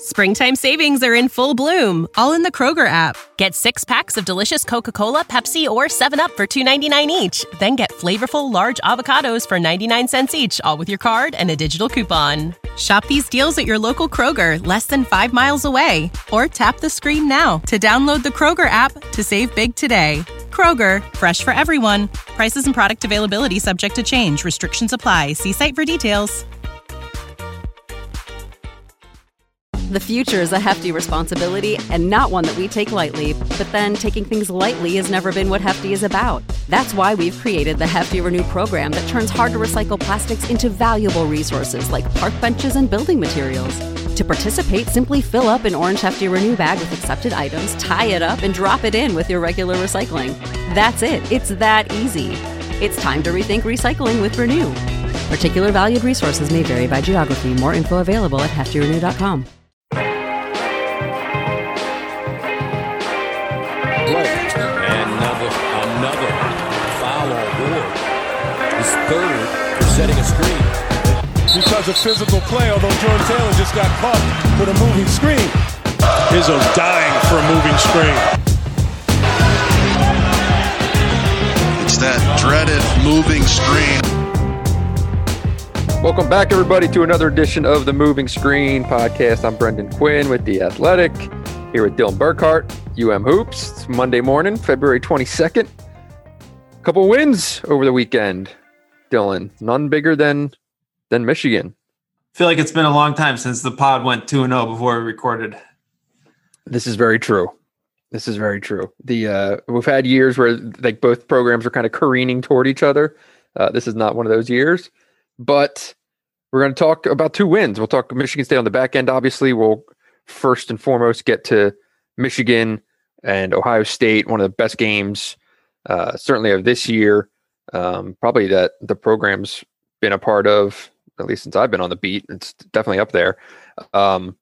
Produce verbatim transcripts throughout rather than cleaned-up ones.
Springtime savings are in full bloom, all in the Kroger app. Get six packs of delicious Coca-Cola, Pepsi, or seven up for two ninety-nine each. Then get flavorful large avocados for ninety-nine cents each, all with your card and a digital coupon. Shop these deals at your local Kroger, less than five miles away. Or tap the screen now to download the Kroger app to save big today. Kroger, fresh for everyone. Prices and product availability subject to change. Restrictions apply. See site for details. The future is a hefty responsibility and not one that we take lightly. But then taking things lightly has never been what Hefty is about. That's why we've created the Hefty Renew program that turns hard-to-recycle plastics into valuable resources like park benches and building materials. To participate, simply fill up an orange Hefty Renew bag with accepted items, tie it up, and drop it in with your regular recycling. That's it. It's that easy. It's time to rethink recycling with Renew. Particular valued resources may vary by geography. More info available at hefty renew dot com. Another, another foul on board. His third for setting a screen. Because of physical play, although Jordan Taylor just got caught with a moving screen. Izzo's dying for a moving screen. It's that dreaded moving screen. Welcome back, everybody, to another edition of the Moving Screen Podcast. I'm Brendan Quinn with The Athletic, here with Dylan Burkhart, U M Hoops. It's Monday morning, February twenty-second. A couple wins over the weekend, Dylan. None bigger than than Michigan. I feel like it's been a long time since the pod went two and oh before we recorded. This is very true. This is very true. The uh, we've had years where like both programs are kind of careening toward each other. Uh, this is not one of those years. But we're going to talk about two wins. We'll talk Michigan State on the back end. Obviously, we'll first and foremost get to Michigan and Ohio State, one of the best games, uh, certainly of this year. Um, probably that the program's been a part of, at least since I've been on the beat. It's definitely up there. Um,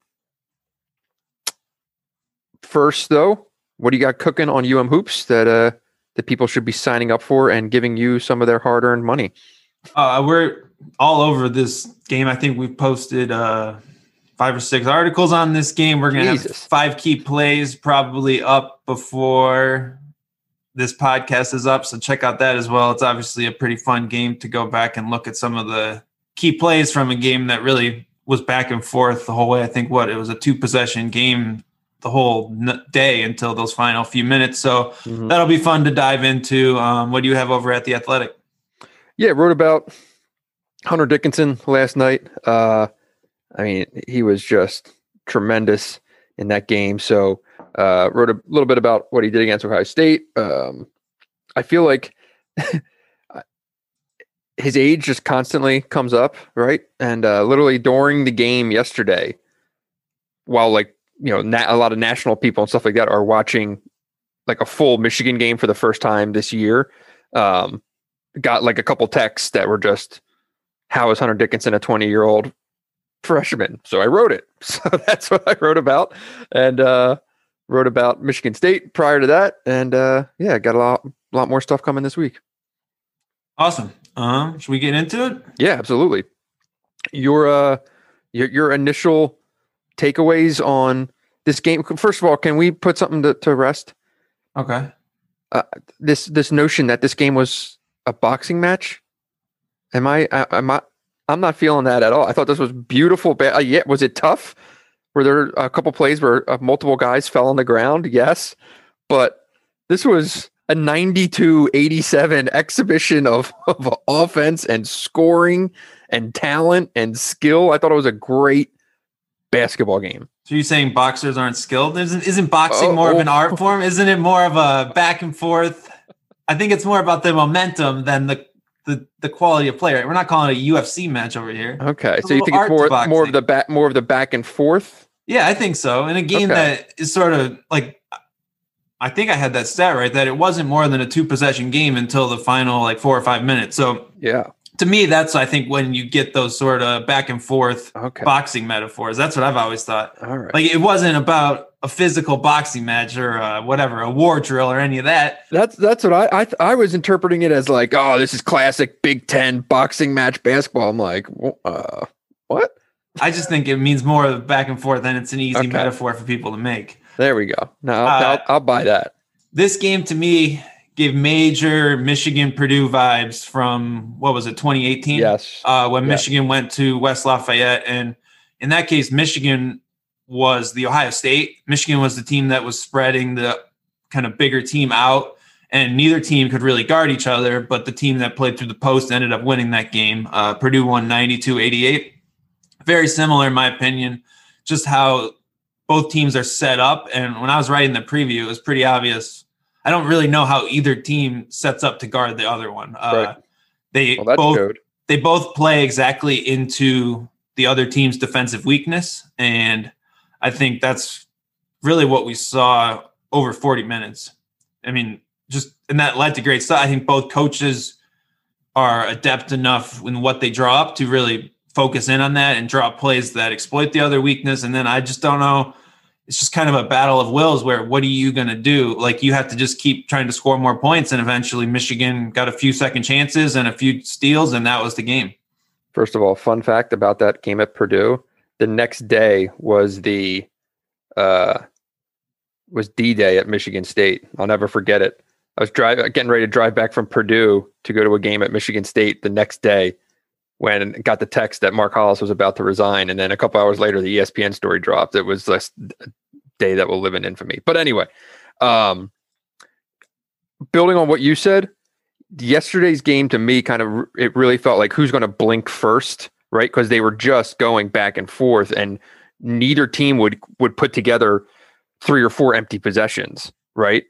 first, though, what do you got cooking on U M Hoops that uh, that people should be signing up for and giving you some of their hard-earned money? Uh, we're all over this game. I think we've posted uh, five or six articles on this game. We're going to have five key plays probably up before this podcast is up. So check out that as well. It's obviously a pretty fun game to go back and look at some of the key plays from a game that really was back and forth the whole way. I think what it was a two possession game the whole day until those final few minutes. So mm-hmm. that'll be fun to dive into. Um, what do you have over at The Athletic? Yeah, wrote about Hunter Dickinson last night. Uh, I mean, he was just tremendous in that game. So uh, wrote a little bit about what he did against Ohio State. Um, I feel like his age just constantly comes up, right? And uh, literally during the game yesterday, while like, you know, na- a lot of national people and stuff like that are watching like a full Michigan game for the first time this year, um, got like a couple texts that were just, how is Hunter Dickinson a twenty-year-old freshman? So I wrote it. So that's what I wrote about. And uh, wrote about Michigan State prior to that. And uh, yeah, got a lot, lot more stuff coming this week. Awesome. Um, should we get into it? Yeah, absolutely. Your, uh, your, your initial takeaways on this game. First of all, can we put something to, to rest? Okay. Uh, this, this notion that this game was a boxing match. Am I, am I, I'm not feeling that at all. I thought this was beautiful. Ba- uh, yeah. Was it tough? Were there a couple plays where uh, multiple guys fell on the ground? Yes. But this was a ninety-two eighty-seven exhibition of, of offense and scoring and talent and skill. I thought it was a great basketball game. So you're saying boxers aren't skilled? Isn't, isn't boxing oh, more oh. of an art form? Isn't it more of a back and forth? I think it's more about the momentum than the the, the quality of player. We're not calling it a U F C match over here. Okay, so you think it's more more of the back more of the back and forth? Yeah, I think so. In a game okay. that is sort of like, I think I had that stat right, that it wasn't more than a two possession game until the final like four or five minutes. So yeah, to me, that's I think when you get those sort of back and forth okay. boxing metaphors. That's what I've always thought. All right, like it wasn't about a physical boxing match or uh, whatever, a war drill or any of that. That's that's what I, I I was interpreting it as like, oh, this is classic Big Ten boxing match basketball. I'm like, uh, what? I just think it means more of back and forth, and it's an easy Okay. metaphor for people to make. There we go. No, I'll, Uh, I'll, I'll buy that. This game to me gave major Michigan Purdue vibes from, what was it, twenty eighteen? Yes. Uh, when Yeah. Michigan went to West Lafayette. And in that case, Michigan was the Ohio State. Michigan was the team that was spreading the kind of bigger team out, and neither team could really guard each other, but the team that played through the post ended up winning that game. Uh, Purdue won ninety-two eighty-eight. Very similar, in my opinion, just how both teams are set up. And when I was writing the preview, it was pretty obvious. I don't really know how either team sets up to guard the other one. Uh, Right. They Well, that's both good. they both play exactly into the other team's defensive weakness, and I think that's really what we saw over forty minutes. I mean, just and that led to great stuff. I think both coaches are adept enough in what they draw up to really focus in on that and draw up plays that exploit the other weakness. And then I just don't know. It's just kind of a battle of wills where what are you going to do? Like you have to just keep trying to score more points. And eventually Michigan got a few second chances and a few steals, and that was the game. First of all, fun fact about that game at Purdue: the next day was the uh, was D-Day at Michigan State. I'll never forget it. I was driving, getting ready to drive back from Purdue to go to a game at Michigan State the next day, when got the text that Mark Hollis was about to resign. And then a couple hours later, the E S P N story dropped. It was a day that will live in infamy. But anyway, um, building on what you said, yesterday's game to me kind of, it really felt like who's going to blink first, right? Because they were just going back and forth, and neither team would, would put together three or four empty possessions, right?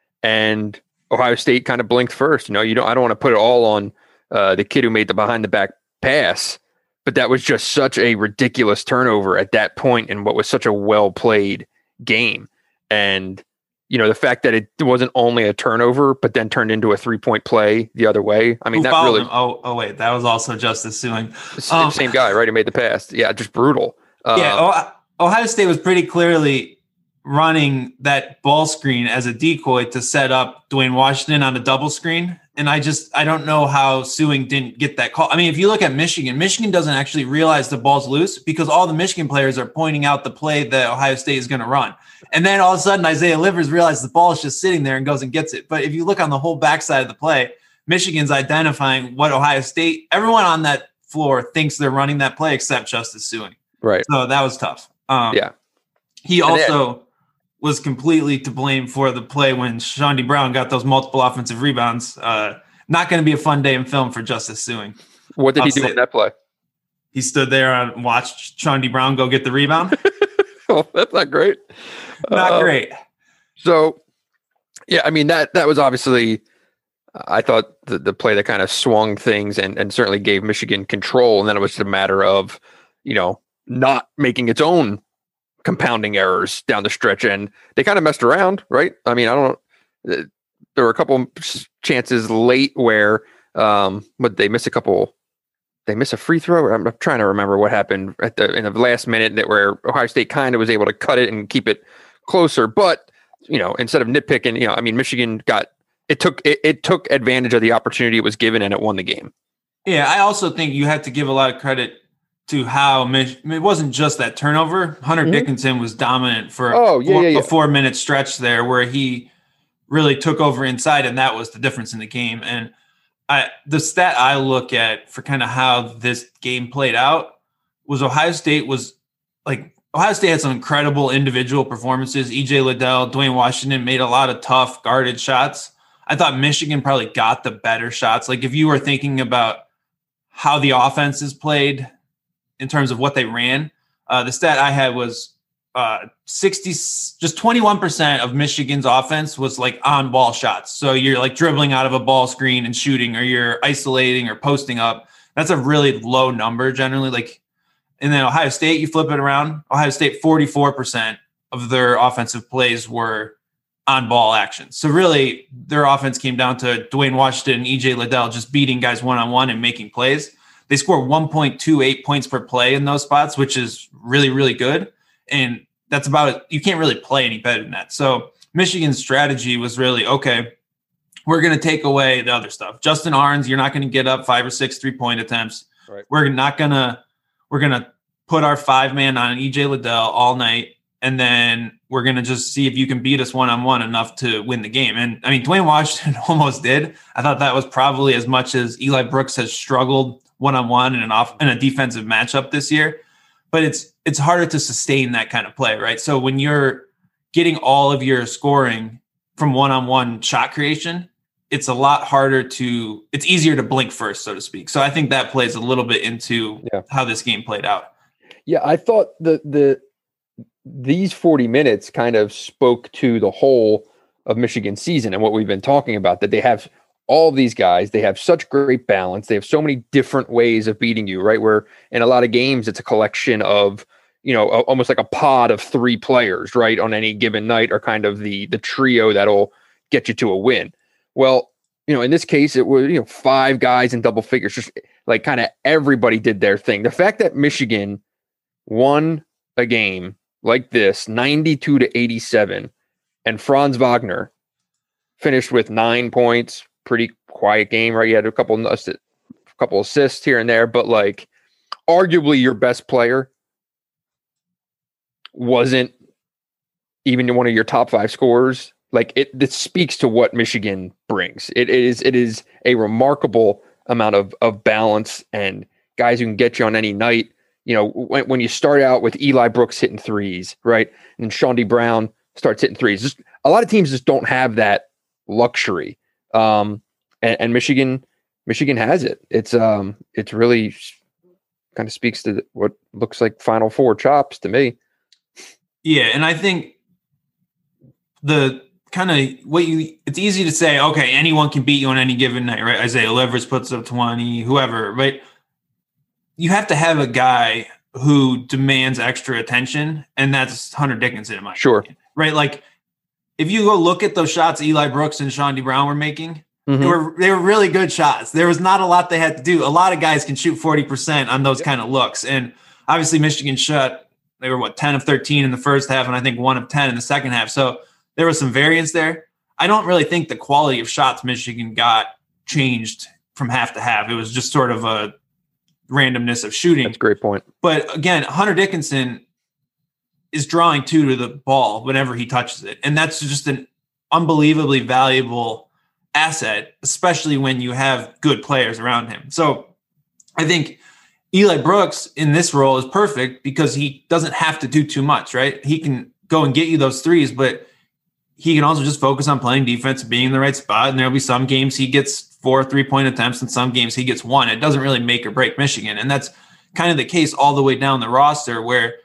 And Ohio State kind of blinked first. You know, you don't, I don't want to put it all on uh, the kid who made the behind the back pass, but that was just such a ridiculous turnover at that point in what was such a well played game. And, you know, the fact that it wasn't only a turnover, but then turned into a three point play the other way. I mean, Who that fouled really, him? Oh, oh, wait, that was also Justice Suing. same, Um, same guy, right? Who made the pass. Yeah. Just brutal. Uh, Yeah, oh, Ohio State was pretty clearly running that ball screen as a decoy to set up Dwayne Washington on a double screen. And I just, I don't know how Suing didn't get that call. I mean, if you look at Michigan, Michigan doesn't actually realize the ball's loose because all the Michigan players are pointing out the play that Ohio State is going to run. And then all of a sudden, Isaiah Livers realizes the ball is just sitting there and goes and gets it. But if you look on the whole backside of the play, Michigan's identifying what Ohio State, everyone on that floor thinks they're running that play except Justice Suing. right. So that was tough. Um, Yeah. He And also was completely to blame for the play when Shawnee Brown got those multiple offensive rebounds. Uh, not going to be a fun day in film for Justice Suing. What did I'll he do say- in that play? He stood there and watched Shawnee Brown go get the rebound. Oh, that's not great. Not Uh, great. So, yeah, I mean, that that was obviously, I thought, the, the play that kind of swung things and, and certainly gave Michigan control. And then it was just a matter of, you know, not making its own compounding errors down the stretch. And they kind of messed around, right? I mean, I don't, there were a couple chances late where, um, but they missed a couple, they miss a free throw. I'm trying to remember what happened at the in the last minute that where Ohio State kind of was able to cut it and keep it closer. But, you know, instead of nitpicking, you know, I mean, Michigan got, it took, it, it took advantage of the opportunity it was given and it won the game. Yeah, I also think you had to give a lot of credit to how Mich- it wasn't just that turnover. Hunter Mhm. Dickinson was dominant for Oh, yeah, four, yeah, yeah. a four minute stretch there where he really took over inside, and that was the difference in the game. And I, the stat I look at for kind of how this game played out was Ohio State was like Ohio State had some incredible individual performances. E J Liddell, Dwayne Washington made a lot of tough guarded shots. I thought Michigan probably got the better shots. Like if you were thinking about how the offenses played in terms of what they ran, uh, the stat I had was uh, sixty, just twenty-one percent of Michigan's offense was like on ball shots. So you're like dribbling out of a ball screen and shooting, or you're isolating or posting up. That's a really low number generally. Like, and then Ohio State, you flip it around. Ohio State, forty-four percent of their offensive plays were on ball actions. So really their offense came down to Dwayne Washington and E J Liddell just beating guys one-on-one and making plays. They scored one point two eight points per play in those spots, which is really, really good. And that's about it. You can't really play any better than that. So Michigan's strategy was really, okay, we're going to take away the other stuff. Justin Arns, you're not going to get up five or six three-point attempts. Right. We're not going to, we're going to put our five man on E J Liddell all night, and then we're going to just see if you can beat us one-on-one enough to win the game. And I mean, Dwayne Washington almost did. I thought that was probably as much as Eli Brooks has struggled one-on-one in an off in a defensive matchup this year, but it's, it's harder to sustain that kind of play, right? So when you're getting all of your scoring from one-on-one shot creation, it's a lot harder to, it's easier to blink first, so to speak. So I think that plays a little bit into yeah. how this game played out. Yeah. I thought the, the, these forty minutes kind of spoke to the whole of Michigan's season and what we've been talking about, that they have all of these guys, they have such great balance. They have so many different ways of beating you, right? Where in a lot of games, it's a collection of, you know, almost like a pod of three players, right? On any given night, or kind of the, the trio that'll get you to a win. Well, you know, in this case, it was, you know, five guys in double figures, just like kind of everybody did their thing. The fact that Michigan won a game like this, ninety-two to eighty-seven, and Franz Wagner finished with nine points, pretty quiet game, right? You had a couple, a couple assists here and there, but like arguably your best player wasn't even one of your top five scorers. Like it, this speaks to what Michigan brings. It is, it is a remarkable amount of, of balance and guys who can get you on any night. You know, when, when you start out with Eli Brooks hitting threes, right? And Chaundee Brown starts hitting threes. Just, a lot of teams just don't have that luxury. Um, and, and Michigan, Michigan has it. It's, um, it's really kind of speaks to what looks like Final Four chops to me. Yeah. And I think the kind of what you, it's easy to say, okay, anyone can beat you on any given night, right? Isaiah Livers puts up twenty, whoever, right? You have to have a guy who demands extra attention, and that's Hunter Dickinson in my sure. opinion, right? Like if you go look at those shots Eli Brooks and Chaundee Brown were making, mm-hmm. they were they were really good shots. There was not a lot they had to do. A lot of guys can shoot forty percent on those yep. kind of looks, and obviously Michigan shot. They were what ten of thirteen in the first half, and I think one of ten in the second half. So there was some variance there. I don't really think the quality of shots Michigan got changed from half to half. It was just sort of a randomness of shooting. That's a great point. But again, Hunter Dickinson is drawing two to the ball whenever he touches it. And that's just an unbelievably valuable asset, especially when you have good players around him. So I think Eli Brooks in this role is perfect because he doesn't have to do too much, right? He can go and get you those threes, but he can also just focus on playing defense, being in the right spot. And there'll be some games he gets four three-point attempts, and some games he gets one. It doesn't really make or break Michigan. And that's kind of the case all the way down the roster, where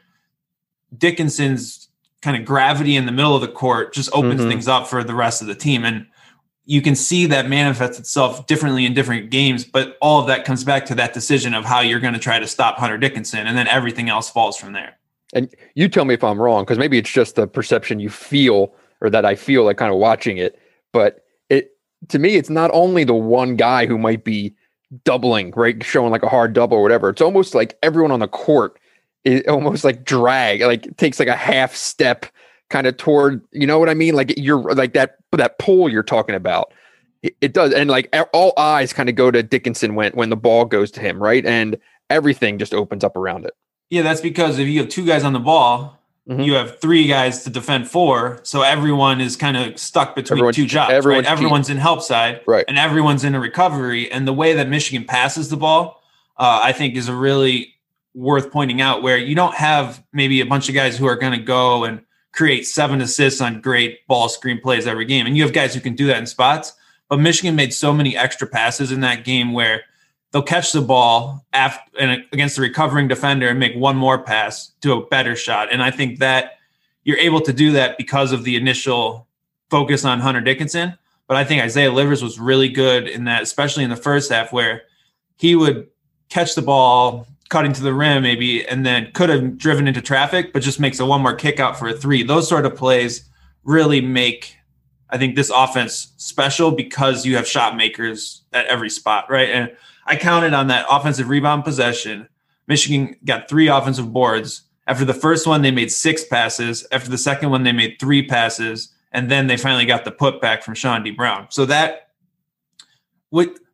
Dickinson's kind of gravity in the middle of the court just opens mm-hmm. things up for the rest of the team. And you can see that manifests itself differently in different games, but all of that comes back to that decision of how you're going to try to stop Hunter Dickinson, and then everything else falls from there. And you tell me if I'm wrong, because maybe it's just the perception you feel, or that I feel like kind of watching it, but it, to me, it's not only the one guy who might be doubling, right? Showing like a hard double or whatever. It's almost like everyone on the court is almost like drag, like it takes like a half step kind of toward, you know what I mean? Like you're like that, that pull you're talking about. It, it does. And like all eyes kind of go to Dickinson when, when the ball goes to him, right? And everything just opens up around it. Yeah, that's because if you have two guys on the ball, mm-hmm. you have three guys to defend four. So everyone is kind of stuck between everyone's, two jobs, everyone's right? Everyone's in help side, right? And everyone's in a recovery. And the way that Michigan passes the ball, uh, I think is a really worth pointing out, where you don't have maybe a bunch of guys who are going to go and create seven assists on great ball screen plays every game. And you have guys who can do that in spots, but Michigan made so many extra passes in that game where they'll catch the ball after, and against the recovering defender and make one more pass to a better shot. And I think that you're able to do that because of the initial focus on Hunter Dickinson. But I think Isaiah Livers was really good in that, especially in the first half, where he would catch the ball cutting to the rim maybe, and then could have driven into traffic, but just makes a one more kick out for a three. Those sort of plays really make, I think, this offense special because you have shot makers at every spot, right? And I counted on that offensive rebound possession. Michigan got three offensive boards. After the first one, they made six passes. After the second one, they made three passes. And then they finally got the putback from Chaundee Brown. So that, with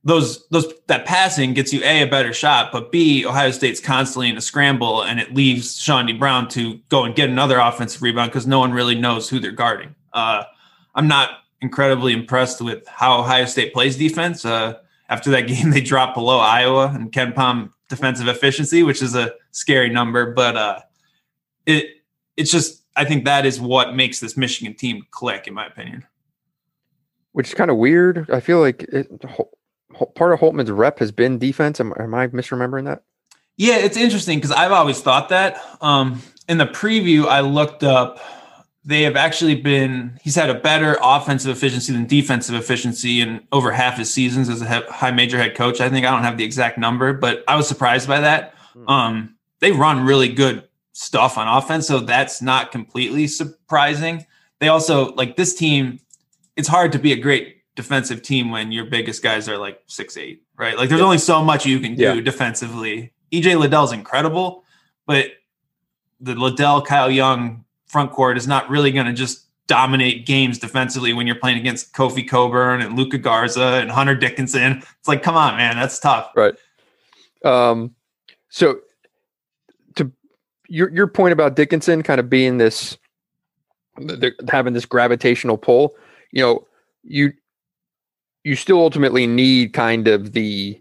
those those that passing gets you A, a better shot, but B, Ohio State's constantly in a scramble, and it leaves Shawnee Brown to go and get another offensive rebound because no one really knows who they're guarding. Uh, I'm not incredibly impressed with how Ohio State plays defense. Uh, after that game, they dropped below Iowa and Ken Pom defensive efficiency, which is a scary number, but uh, it it's just I think that is what makes this Michigan team click, in my opinion. Which is kind of weird. I feel like it, part of Holtman's rep has been defense. Am, am I misremembering that? Yeah, it's interesting because I've always thought that. Um, in the preview, I looked up, they have actually been, he's had a better offensive efficiency than defensive efficiency in over half his seasons as a high major head coach. I think I don't have the exact number, but I was surprised by that. Um, they run really good stuff on offense, so that's not completely surprising. They also, like this team, it's hard to be a great defensive team when your biggest guys are like six eight, right? Like there's yeah. only so much you can do yeah. defensively. E J Liddell's incredible, but the Liddell, Kyle Young front court is not really going to just dominate games defensively when you're playing against Kofi Coburn and Luka Garza and Hunter Dickinson. It's like, come on, man, that's tough. Right. Um, so to your, your point about Dickinson kind of being this, having this gravitational pull, you know, you, you still ultimately need kind of the,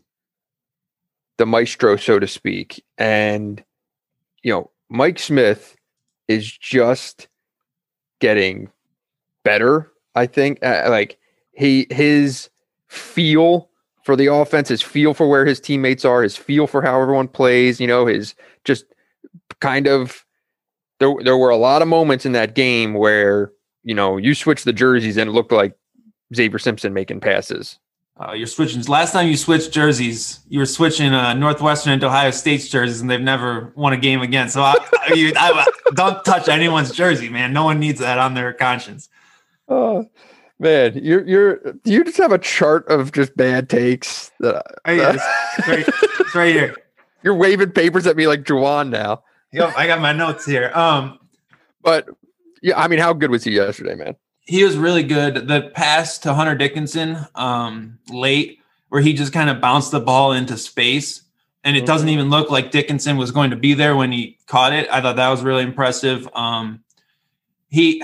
the maestro, so to speak. And, you know, Mike Smith is just getting better. I think uh, like he, his feel for the offense, his feel for where his teammates are, his feel for how everyone plays, you know, his just kind of, there, there were a lot of moments in that game where, you know, you switch the jerseys and it looked like Xavier Simpson making passes. Uh, you're switching. Last time you switched jerseys, you were switching uh, Northwestern and Ohio State's jerseys, and they've never won a game again. So I, you, I, don't touch anyone's jersey, man. No one needs that on their conscience. Oh man, you're you're do you just have a chart of just bad takes? That oh, yeah, it's, it's, right, it's right here. You're waving papers at me like Juwan now. Yep, I got my notes here. Um, but yeah, I mean, how good was he yesterday, man? He was really good. The pass to Hunter Dickinson um, late, where he just kind of bounced the ball into space, and it mm-hmm. doesn't even look like Dickinson was going to be there when he caught it. I thought that was really impressive. Um, he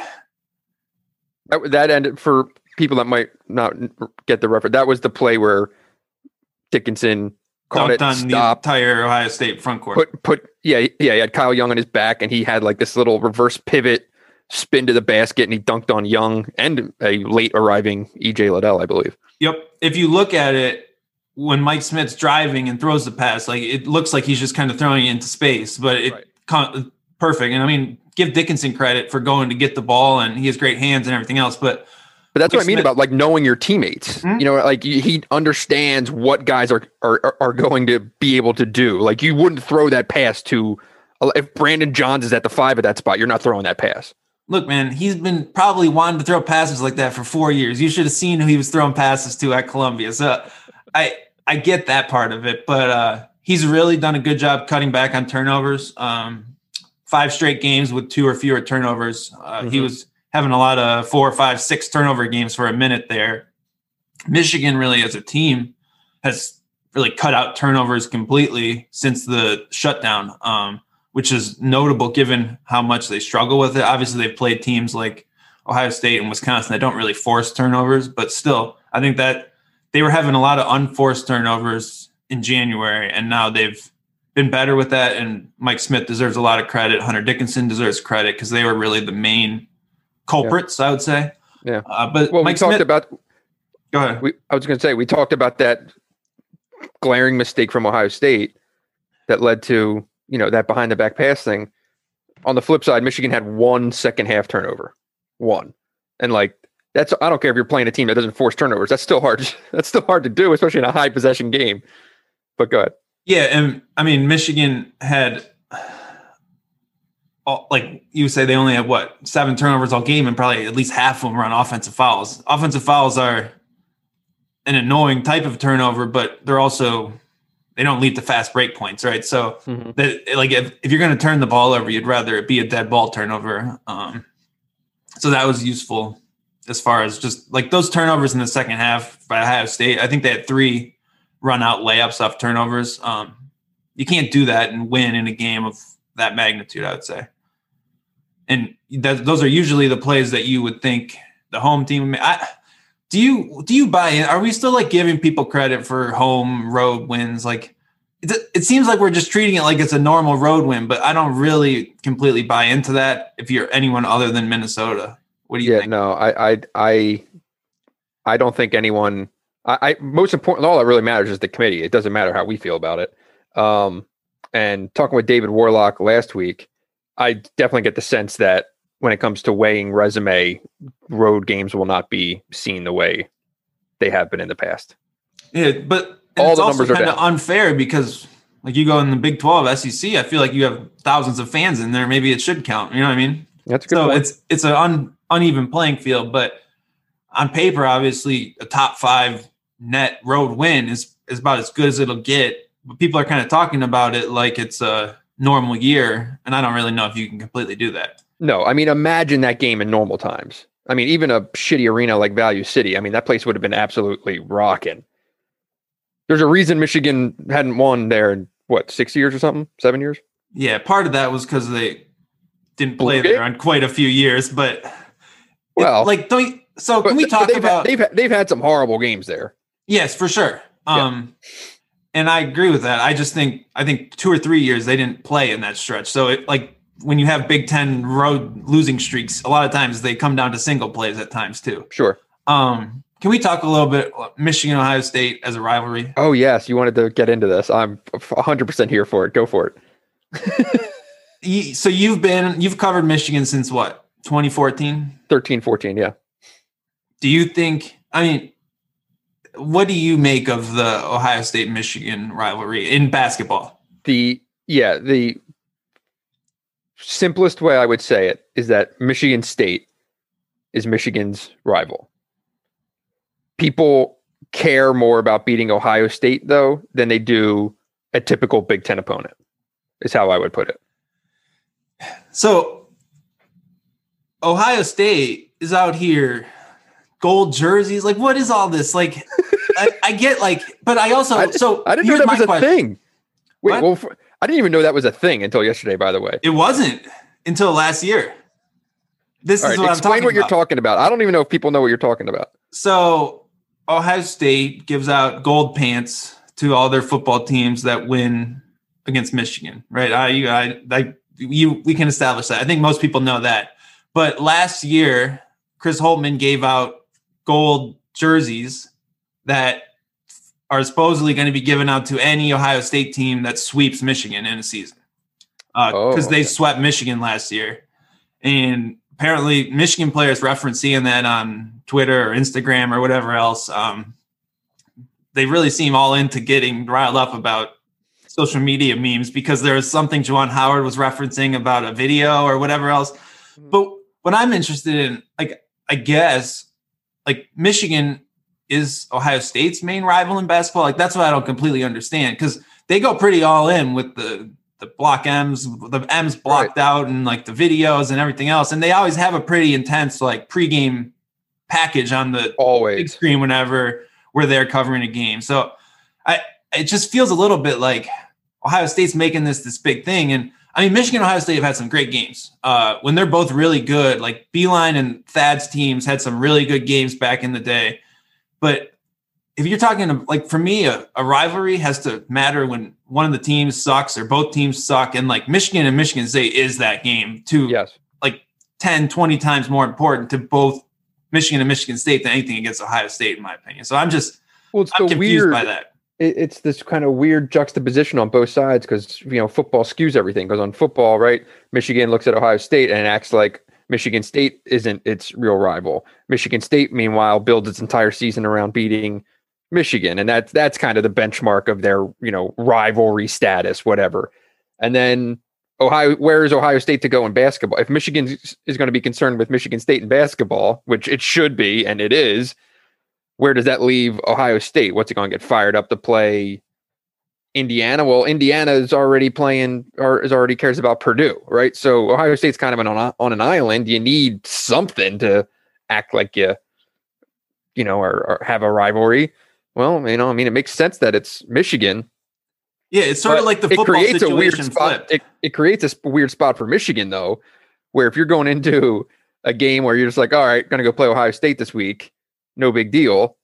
that, that ended, for people that might not get the reference, that was the play where Dickinson caught it, on stopped, the entire Ohio State front court. Put put yeah yeah he had Kyle Young on his back, and he had like this little reverse pivot spin to the basket, and he dunked on Young and a late arriving E J Liddell, I believe. Yep. If you look at it, when Mike Smith's driving and throws the pass, like it looks like he's just kind of throwing it into space, but it right. con- perfect. And I mean, give Dickinson credit for going to get the ball, and he has great hands and everything else. But but that's Mike what I mean Smith, about like knowing your teammates. Mm-hmm. You know, like he understands what guys are, are are going to be able to do. Like you wouldn't throw that pass to if Brandon Johns is at the five at that spot. You're not throwing that pass. Look, man, he's been probably wanting to throw passes like that for four years. You should have seen who he was throwing passes to at Columbia. So I I get that part of it, but uh, he's really done a good job cutting back on turnovers. Um, five straight games with two or fewer turnovers. Uh, mm-hmm. He was having a lot of four, five, six turnover games for a minute there. Michigan really as a team has really cut out turnovers completely since the shutdown. Um which is notable given how much they struggle with it. Obviously, they've played teams like Ohio State and Wisconsin that don't really force turnovers, but still, I think that they were having a lot of unforced turnovers in January, and now they've been better with that, and Mike Smith deserves a lot of credit. Hunter Dickinson deserves credit because they were really the main culprits, yeah. I would say. Yeah. Uh, but well, Mike we talked Smith, about – Go ahead. We, I was going to say, we talked about that glaring mistake from Ohio State that led to – you know, that behind the back pass thing. On the flip side, Michigan had one second half turnover, one. And like, that's, I don't care if you're playing a team that doesn't force turnovers. That's still hard. That's still hard to do, especially in a high possession game. But go ahead. Yeah. And I mean, Michigan had all, like you say, they only had what, seven turnovers all game, and probably at least half of them were on offensive fouls. Offensive fouls are an annoying type of turnover, but they're also, they don't lead to fast break points, right? So, mm-hmm. that, like, if, if you're going to turn the ball over, you'd rather it be a dead ball turnover. Um, so that was useful as far as just like those turnovers in the second half by Ohio State. I think they had three run out layups off turnovers. Um, you can't do that and win in a game of that magnitude, I would say. And that, those are usually the plays that you would think the home team. I, do you do you buy in? Are we still like giving people credit for home road wins? Like it, it seems like we're just treating it like it's a normal road win, but I don't really completely buy into that. If you're anyone other than Minnesota, what do you yeah, think? No, I I I I don't think anyone. I, I most important. All that really matters is the committee. It doesn't matter how we feel about it. Um, and talking with David Warlock last week, I definitely get the sense that when it comes to weighing resume, road games will not be seen the way they have been in the past. Yeah, but all it's the also numbers are kind of down. Unfair because, like, you go in the Big twelve, S E C. I feel like you have thousands of fans in there. Maybe it should count. You know what I mean? That's a good so point. it's it's an un, uneven playing field. But on paper, obviously, a top five net road win is is about as good as it'll get. But people are kind of talking about it like it's a normal year, and I don't really know if you can completely do that. No, I mean, imagine that game in normal times. I mean, even a shitty arena like Value City, I mean, that place would have been absolutely rocking. There's a reason Michigan hadn't won there in, what, six years or something? Seven years? Yeah, part of that was because they didn't play Blue there in quite a few years, but well, it, like, don't you, so but, can we talk they've about? Had, they've they've had some horrible games there. Yes, for sure. Um, yeah. And I agree with that. I just think I think two or three years they didn't play in that stretch. So it like when you have Big Ten road losing streaks, a lot of times they come down to single plays at times too. Sure. Um, can we talk a little bit Michigan Ohio State as a rivalry? Oh yes, you wanted to get into this. I'm one hundred percent here for it. Go for it. So you've been you've covered Michigan since what? twenty fourteen? thirteen, fourteen, yeah. Do you think? I mean. What do you make of the Ohio State-Michigan rivalry in basketball? The yeah, the simplest way I would say it is that Michigan State is Michigan's rival. People care more about beating Ohio State, though, than they do a typical Big Ten opponent, is how I would put it. So Ohio State is out here, gold jerseys. Like, what is all this? Like, I, I get like, but I also, I, so I didn't know that was a question. thing. Wait, what? well, for, I didn't even know that was a thing until yesterday, by the way. It wasn't until last year. This all is right, what I'm explain talking what about. you're talking about. I don't even know if people know what you're talking about. So Ohio State gives out gold pants to all their football teams that win against Michigan, right? I, I, I, you, we can establish that. I think most people know that. But last year, Chris Holtmann gave out gold jerseys that are supposedly going to be given out to any Ohio State team that sweeps Michigan in a season. Because uh, oh, okay. they swept Michigan last year. And apparently Michigan players reference seeing that on Twitter or Instagram or whatever else. Um, they really seem all into getting riled up about social media memes because there was something Juwan Howard was referencing about a video or whatever else. But what I'm interested in, like, I guess, like Michigan is Ohio State's main rival in basketball. Like, that's what I don't completely understand because they go pretty all in with the, the block M's, the M's blocked right. out and like the videos and everything else. And they always have a pretty intense like pregame package on the always. big screen whenever we're there covering a game. So I, it just feels a little bit like Ohio State's making this, this big thing. And I mean, Michigan and Ohio State have had some great games uh, when they're both really good. Like Beeline and Thad's teams had some really good games back in the day. But if you're talking like for me, a, a rivalry has to matter when one of the teams sucks or both teams suck. And like Michigan and Michigan State is that game too. Yes. Like ten, twenty times more important to both Michigan and Michigan State than anything against Ohio State, in my opinion. So I'm just well, it's I'm the confused weird, by that. It, it's this kind of weird juxtaposition on both sides because, you know, football skews everything. Because on football, right, Michigan looks at Ohio State and acts like Michigan State isn't its real rival. Michigan State, meanwhile, builds its entire season around beating Michigan. And that's that's kind of the benchmark of their, you know, rivalry status, whatever. And then Ohio, where is Ohio State to go in basketball? If Michigan is going to be concerned with Michigan State in basketball, which it should be, and it is, where does that leave Ohio State? What's it going to get fired up to play Indiana? Well, Indiana is already playing or is already cares about Purdue, right? So Ohio State's kind of an, on, on an island. You need something to act like you, you know, or, or have a rivalry. Well, you know, I mean, it makes sense that it's Michigan. Yeah, it's sort of like the football it creates situation a weird spot. It, it creates a weird spot for Michigan, though, where if you're going into a game where you're just like, all right, going to go play Ohio State this week, no big deal.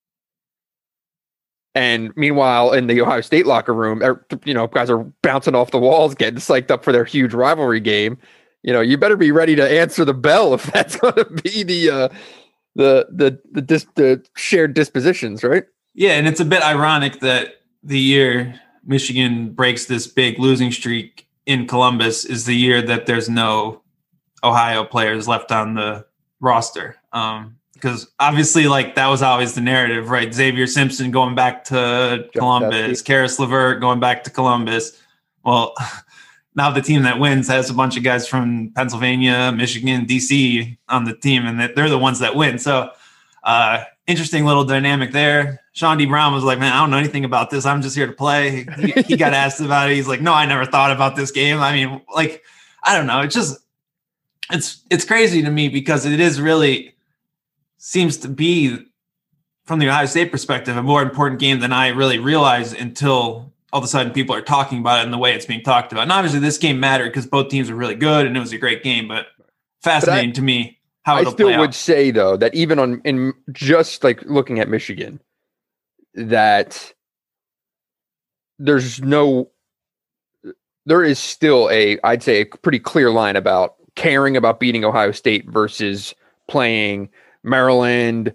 And meanwhile, in the Ohio State locker room, you know, guys are bouncing off the walls, getting psyched up for their huge rivalry game. You know, you better be ready to answer the bell if that's going to be the uh, the the the, dis- the shared dispositions, right? Yeah, and it's a bit ironic that the year Michigan breaks this big losing streak in Columbus is the year that there's no Ohio players left on the roster. Um, because obviously, like, that was always the narrative, right? Xavier Simpson going back to Jeff Columbus, Karis LeVert going back to Columbus. Well, now the team that wins has a bunch of guys from Pennsylvania, Michigan, D C on the team, and they're the ones that win. So, uh, interesting little dynamic there. Sean D. Brown was like, man, I don't know anything about this. I'm just here to play. He, he got asked about it. He's like, no, I never thought about this game. I mean, like, I don't know. It's just, it's, it's crazy to me because it is really seems to be, from the Ohio State perspective, a more important game than I really realized until all of a sudden people are talking about it and the way it's being talked about. And obviously this game mattered because both teams were really good and it was a great game, but fascinating but I, to me how it'll I still play would out. say, though, that even on in just like looking at Michigan, that there's no, there is still a, I'd say, a pretty clear line about caring about beating Ohio State versus playing Maryland,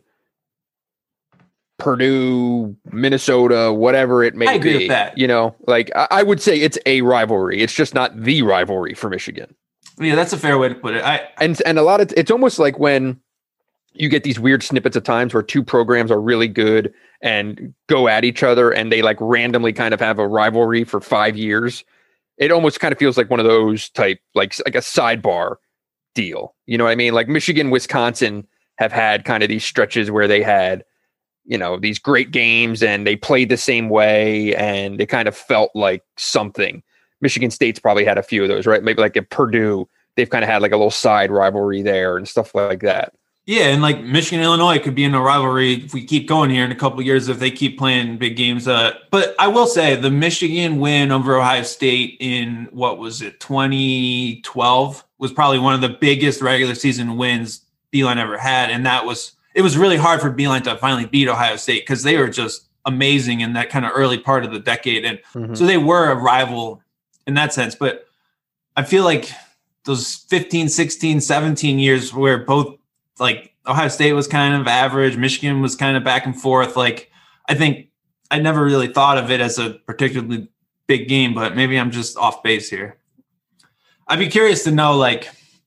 Purdue, Minnesota, whatever it may I agree be. with that. You know, like I, I would say it's a rivalry. It's just not the rivalry for Michigan. Yeah, that's a fair way to put it. I and and a lot of it's almost like when you get these weird snippets of times where two programs are really good and go at each other and they like randomly kind of have a rivalry for five years. It almost kind of feels like one of those type, like like a sidebar deal. You know what I mean? Like Michigan, Wisconsin have had kind of these stretches where they had, you know, these great games and they played the same way and it kind of felt like something. Michigan State's probably had a few of those, right? Maybe like at Purdue, they've kind of had like a little side rivalry there and stuff like that. Yeah, and like Michigan, Illinois could be in a rivalry if we keep going here in a couple of years if they keep playing big games. Uh, but I will say the Michigan win over Ohio State in, what was it, twenty twelve was probably one of the biggest regular season wins Beeline ever had. And that was, it was really hard for Beeline to finally beat Ohio State because they were just amazing in that kind of early part of the decade. And mm-hmm. so they were a rival in that sense. But I feel like those fifteen, sixteen, seventeen years where both, like Ohio State was kind of average, Michigan was kind of back and forth. Like, I think I never really thought of it as a particularly big game, but maybe I'm just off base here. I'd be curious to know, like,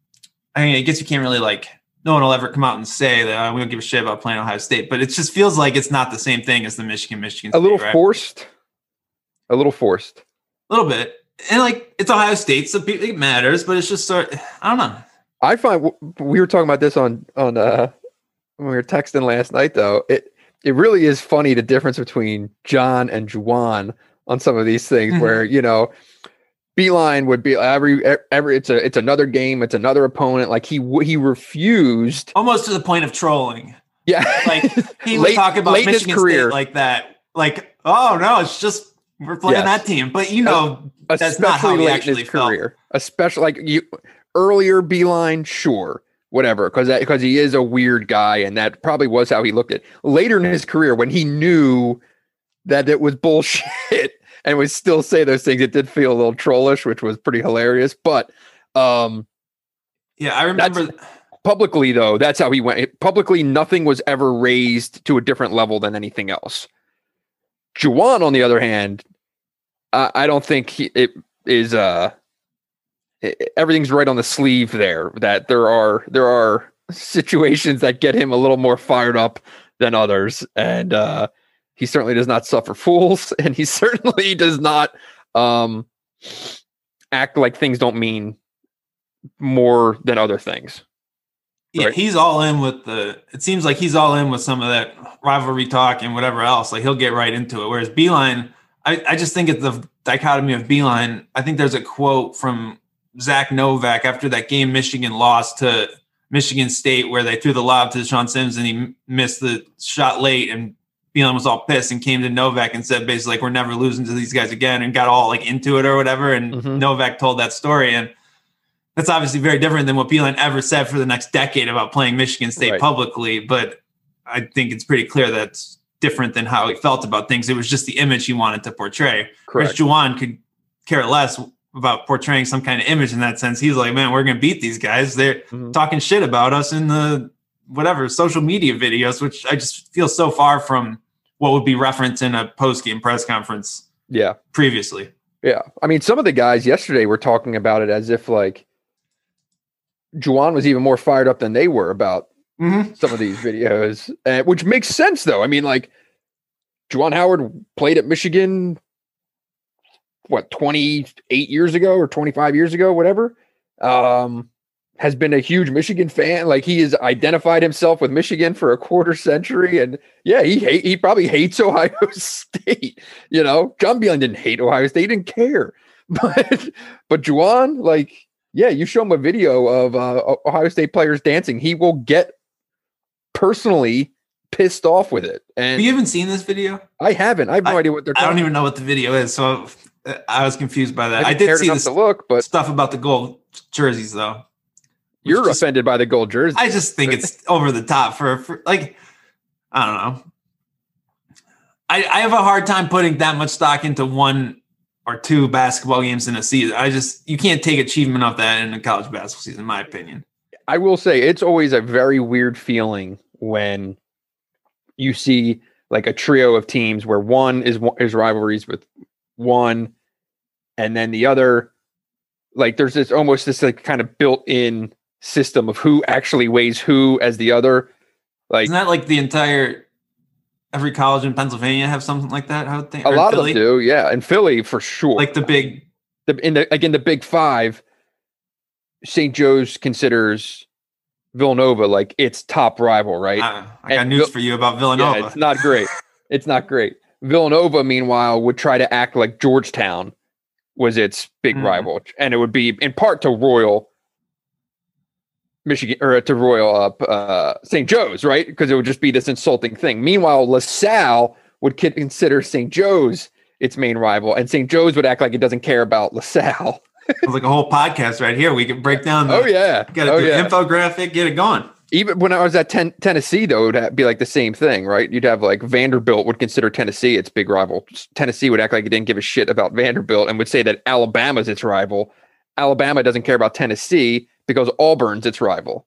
I mean, I guess you can't really, like, no one will ever come out and say that uh, we don't give a shit about playing Ohio State, but it just feels like it's not the same thing as the Michigan, Michigan State, a little right? forced, a little forced, a little bit. And like, it's Ohio State, so it matters, but it's just sort of, I don't know. I find we were talking about this on on uh, when we were texting last night. Though it it really is funny the difference between John and Juwan on some of these things. Mm-hmm. Where you know, Beeline would be every every it's a it's another game, it's another opponent. Like he he refused almost to the point of trolling. Yeah, like he would late, talk about late Michigan career. State like that. Like, oh no, it's just we're playing yes. that team. But you know, uh, that's not how he actually felt. Career. Especially like you. Earlier Beeline, sure, whatever, because because he is a weird guy, and that probably was how he looked at it. Later in his career, when he knew that it was bullshit and would still say those things, it did feel a little trollish, which was pretty hilarious. But um, yeah, I remember publicly though. That's how he went. Publicly, nothing was ever raised to a different level than anything else. Juwan, on the other hand, I, I don't think he, it is. Uh, Everything's right on the sleeve there, that there are there are situations that get him a little more fired up than others. And uh, he certainly does not suffer fools. And he certainly does not um, act like things don't mean more than other things. Yeah, right? He's all in with the, it seems like he's all in with some of that rivalry talk and whatever else. Like he'll get right into it. Whereas Beeline, I, I just think it's the dichotomy of Beeline. I think there's a quote from Zach Novak after that game Michigan lost to Michigan State where they threw the lob to Sean Sims and he missed the shot late, and Beilein was all pissed and came to Novak and said basically like, we're never losing to these guys again, and got all like into it or whatever. And mm-hmm. Novak told that story. And that's obviously very different than what Beilein ever said for the next decade about playing Michigan State right. publicly. But I think it's pretty clear that's different than how he felt about things. It was just the image he wanted to portray. Correct. Whereas Juwan could care less about portraying some kind of image in that sense. He's like, man, we're going to beat these guys. They're mm-hmm. talking shit about us in the whatever social media videos, which I just feel so far from what would be referenced in a post-game press conference. Yeah. Previously. Yeah. I mean, some of the guys yesterday were talking about it as if like Juwan was even more fired up than they were about mm-hmm. some of these videos, uh, which makes sense though. I mean, like Juwan Howard played at Michigan, what, twenty-eight years ago or twenty-five years ago, whatever. Um, has been a huge Michigan fan. Like he has identified himself with Michigan for a quarter century. And yeah, he hate, he probably hates Ohio State. You know, John Beilein didn't hate Ohio State. He didn't care. But, but Juwan, like, yeah, you show him a video of uh, Ohio State players dancing, he will get personally pissed off with it. And have you even seen this video? I haven't. I have no I, idea what they're talking about. I don't even know what the video is. So I was confused by that. I, I did see this look, but stuff about the gold jerseys though. You're just offended by the gold jersey. I just think it's over the top for, for like, I don't know. I, I have a hard time putting that much stock into one or two basketball games in a season. I just, you can't take achievement off that in a college basketball season, in my opinion. I will say it's always a very weird feeling when you see like a trio of teams where one is, is rivalries with one and then the other, like there's this almost this like kind of built in system of who actually weighs who as the other. Like, isn't that like the entire every college in Pennsylvania have something like that? I would think a lot of them do, yeah. And Philly for sure. Like the big, the in the again the Big Five. Saint Joe's considers Villanova like its top rival, right? Uh, I got and news Vil- for you about Villanova. Yeah, it's not great. It's not great. Villanova, meanwhile, would try to act like Georgetown was its big mm. rival, and it would be in part to Royal. Michigan or to Royal up uh, Saint Joe's, right? Because it would just be this insulting thing. Meanwhile, LaSalle would consider Saint Joe's its main rival, and Saint Joe's would act like it doesn't care about LaSalle. It's like a whole podcast right here. We can break down. The, oh yeah, got to oh, do yeah. infographic, get it going. Even when I was at ten- Tennessee, though, it would be like the same thing, right? You'd have like Vanderbilt would consider Tennessee its big rival. Tennessee would act like it didn't give a shit about Vanderbilt and would say that Alabama's its rival. Alabama doesn't care about Tennessee because Auburn's its rival.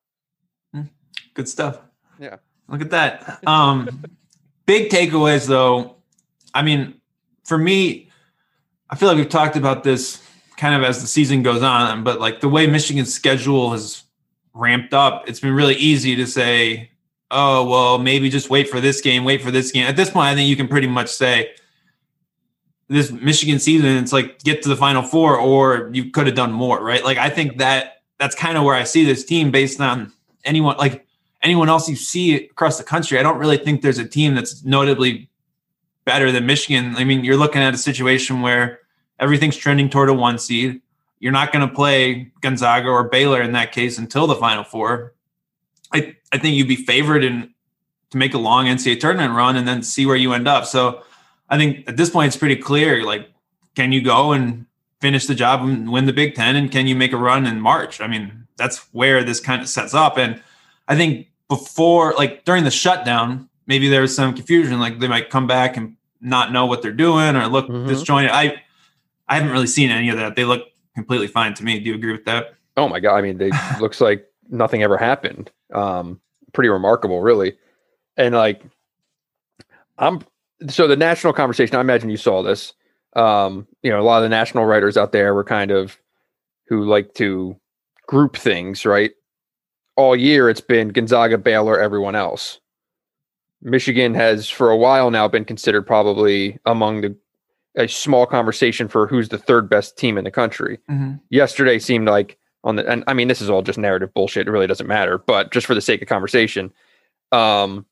Good stuff. Yeah. Look at that. Um, big takeaways, though. I mean, for me, I feel like we've talked about this kind of as the season goes on, but like the way Michigan's schedule has ramped up, it's been really easy to say, oh, well, maybe just wait for this game, wait for this game. At this point, I think you can pretty much say this Michigan season, it's like get to the Final Four or you could have done more, right? Like, I think that that's kind of where I see this team based on anyone, like anyone else you see across the country. I don't really think there's a team that's notably better than Michigan. I mean, you're looking at a situation where everything's trending toward a one seed. You're not going to play Gonzaga or Baylor in that case until the Final Four. I, I think you'd be favored in to make a long N C double A tournament run and then see where you end up. So I think at this point, it's pretty clear, like, can you go and finish the job and win the Big Ten? And can you make a run in March? I mean, that's where this kind of sets up. And I think before, like during the shutdown, maybe there was some confusion, like they might come back and not know what they're doing or look mm-hmm. disjointed. I, I haven't really seen any of that. They look completely fine to me. Do you agree with that? Oh my God. I mean, they looks like nothing ever happened. Um, pretty remarkable, really. And like, I'm, so the national conversation, I imagine you saw this. Um, you know, a lot of the national writers out there were kind of who like to group things, right? All year it's been Gonzaga, Baylor, everyone else. Michigan has for a while now been considered probably among the a small conversation for who's the third best team in the country. Mm-hmm. Yesterday seemed like on the, and I mean, this is all just narrative bullshit. It really doesn't matter, but just for the sake of conversation, um,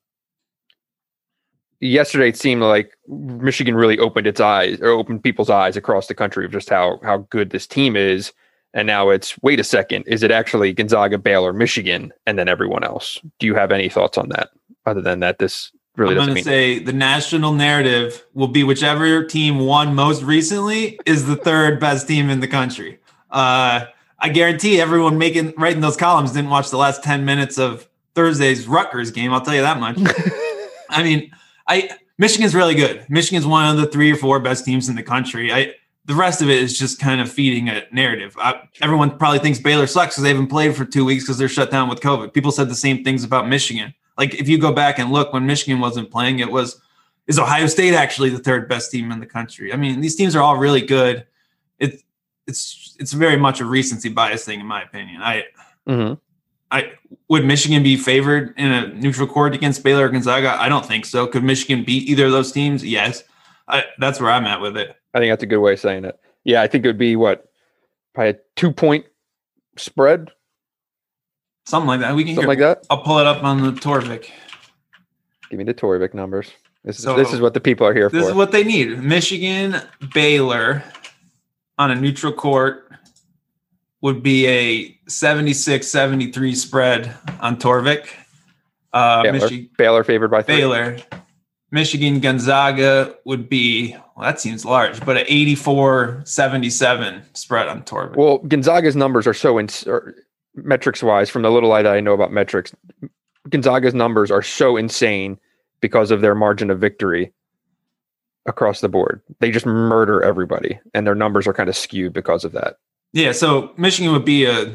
yesterday it seemed like Michigan really opened its eyes or opened people's eyes across the country of just how, how good this team is. And now it's, wait a second, is it actually Gonzaga, Baylor, Michigan, and then everyone else? Do you have any thoughts on that other than that this really I'm doesn't going to mean say the national narrative will be whichever team won most recently is the third best team in the country. Uh, I guarantee everyone making writing those columns didn't watch the last ten minutes of Thursday's Rutgers game. I'll tell you that much. I mean, I Michigan's really good. Michigan's one of the three or four best teams in the country. I the rest of it is just kind of feeding a narrative. I, everyone probably thinks Baylor sucks because they haven't played for two weeks because they're shut down with COVID. People said the same things about Michigan. Like if you go back and look when Michigan wasn't playing, it was is Ohio State actually the third best team in the country? I mean, these teams are all really good. It it's it's very much a recency bias thing, in my opinion. I mm-hmm. I would Michigan be favored in a neutral court against Baylor or Gonzaga? I don't think so. Could Michigan beat either of those teams? Yes. I, that's where I'm at with it. I think that's a good way of saying it. Yeah, I think it would be what, probably a two point spread, something like that. We can something hear, like that. I'll pull it up on the Torvik. Give me the Torvik numbers. This is so this is what the people are here this for. This is what they need. Michigan Baylor on a neutral court would be a seventy-six seventy-three spread on Torvik. Uh, Baylor. Michi- Baylor favored by three. Baylor. Michigan Gonzaga would be, well, that seems large, but an eighty-four seventy-seven spread on Torvik. Well, Gonzaga's numbers are so in, or metrics wise, from the little light that I know about metrics, Gonzaga's numbers are so insane because of their margin of victory across the board. They just murder everybody, and their numbers are kind of skewed because of that. Yeah, so Michigan would be a